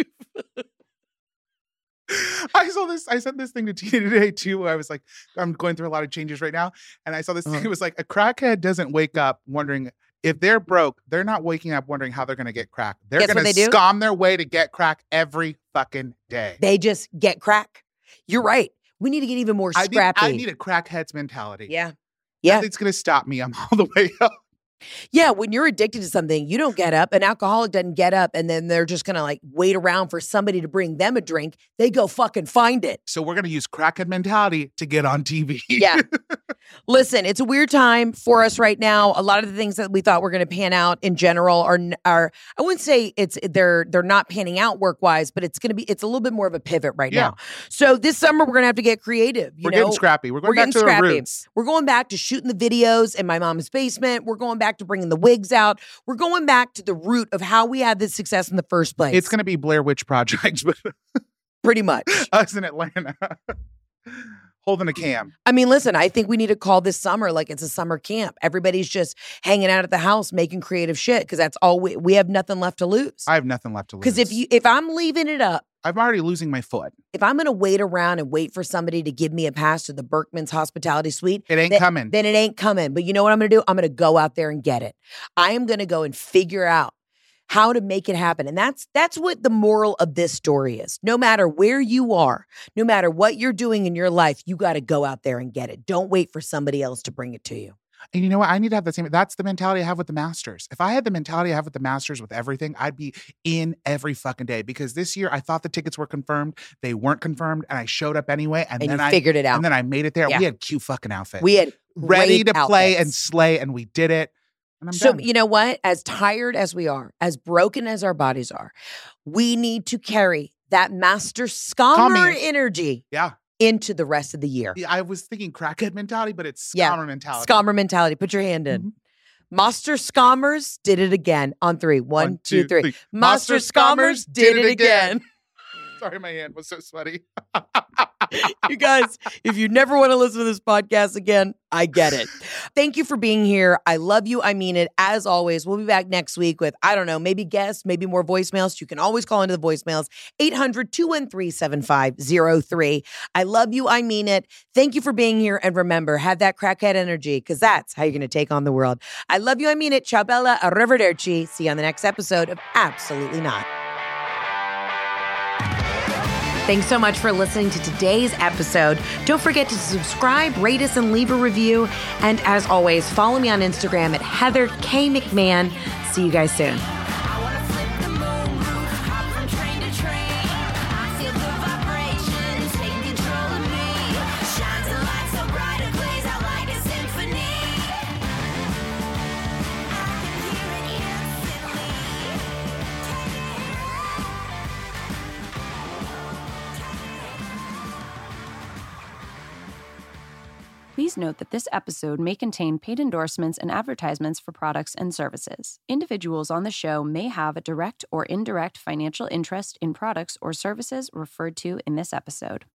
Speaker 3: I sent this thing to Tina today too. Where I was like, I'm going through a lot of changes right now. And I saw this thing. It was like a crackhead doesn't wake up wondering if they're broke, they're not waking up wondering how they're going to get crack. They're
Speaker 2: Guess what
Speaker 3: going
Speaker 2: they
Speaker 3: to
Speaker 2: do?
Speaker 3: scam their way to get crack every fucking day.
Speaker 2: They just get crack. You're right. We need to get even more scrappy.
Speaker 3: I need a crackhead's mentality.
Speaker 2: Yeah. Yeah.
Speaker 3: Nothing's going to stop me. I'm all the way up.
Speaker 2: Yeah, when you're addicted to something, you don't get up. An alcoholic doesn't get up and then they're just going to like wait around for somebody to bring them a drink. They go fucking find it.
Speaker 3: So we're going to use crackhead mentality to get on TV.
Speaker 2: Yeah. Listen, it's a weird time for us right now. A lot of the things that we thought were going to pan out in general are I wouldn't say they're not panning out work-wise, but it's a little bit more of a pivot right now. So this summer we're going to have to get creative.
Speaker 3: We're getting scrappy. We're going back to the roots.
Speaker 2: We're going back to shooting the videos in my mom's basement. We're going back to bringing the wigs out. We're going back to the root of how we had this success in the first place.
Speaker 3: It's going to be Blair Witch Project, but
Speaker 2: pretty much.
Speaker 3: Us in Atlanta. Holding a cam.
Speaker 2: I mean, listen, I think we need to call this summer like it's a summer camp. Everybody's just hanging out at the house making creative shit because that's all we have nothing left to lose.
Speaker 3: I have nothing left to lose.
Speaker 2: Because if I'm leaving it up,
Speaker 3: I'm already losing my foot.
Speaker 2: If I'm going to wait around and wait for somebody to give me a pass to the Berkman's Hospitality Suite,
Speaker 3: it ain't coming.
Speaker 2: Then it ain't coming. But you know what I'm going to do? I'm going to go out there and get it. I am going to go and figure out how to make it happen. And that's what the moral of this story is. No matter where you are, no matter what you're doing in your life, you got to go out there and get it. Don't wait for somebody else to bring it to you.
Speaker 3: And you know what? I need to have the same. That's the mentality I have with the Masters. If I had the mentality I have with the Masters with everything, I'd be in every fucking day. Because this year I thought the tickets were confirmed. They weren't confirmed. And I showed up anyway. And then I
Speaker 2: figured it out.
Speaker 3: And then I made it there.
Speaker 2: Yeah.
Speaker 3: We had cute fucking outfits.
Speaker 2: We had
Speaker 3: ready to play
Speaker 2: outfits.
Speaker 3: And slay. And we did it. And I'm
Speaker 2: so
Speaker 3: done.
Speaker 2: You know what? As tired as we are, as broken as our bodies are, we need to carry that Master Scammer energy.
Speaker 3: Yeah.
Speaker 2: Into the rest of the year.
Speaker 3: Yeah, I was thinking crackhead mentality, but it's scammer mentality.
Speaker 2: Scammer mentality. Put your hand in. Master Scammers did it again on 3. 1, 2, 3. Master Scammers did it again.
Speaker 3: Sorry, my hand was so sweaty.
Speaker 2: You guys, if you never want to listen to this podcast again, I get it. Thank you for being here. I love you. I mean it. As always, we'll be back next week with, I don't know, maybe guests, maybe more voicemails. You can always call into the voicemails, 800-213-7503. I love you. I mean it. Thank you for being here. And remember, have that crackhead energy because that's how you're going to take on the world. I love you. I mean it. Ciao, Bella. Arrivederci. See you on the next episode of Absolutely Not. Thanks so much for listening to today's episode. Don't forget to subscribe, rate us, and leave a review. And as always, follow me on Instagram at Heather K. McMahon. See you guys soon.
Speaker 4: Please note that this episode may contain paid endorsements and advertisements for products and services. Individuals on the show may have a direct or indirect financial interest in products or services referred to in this episode.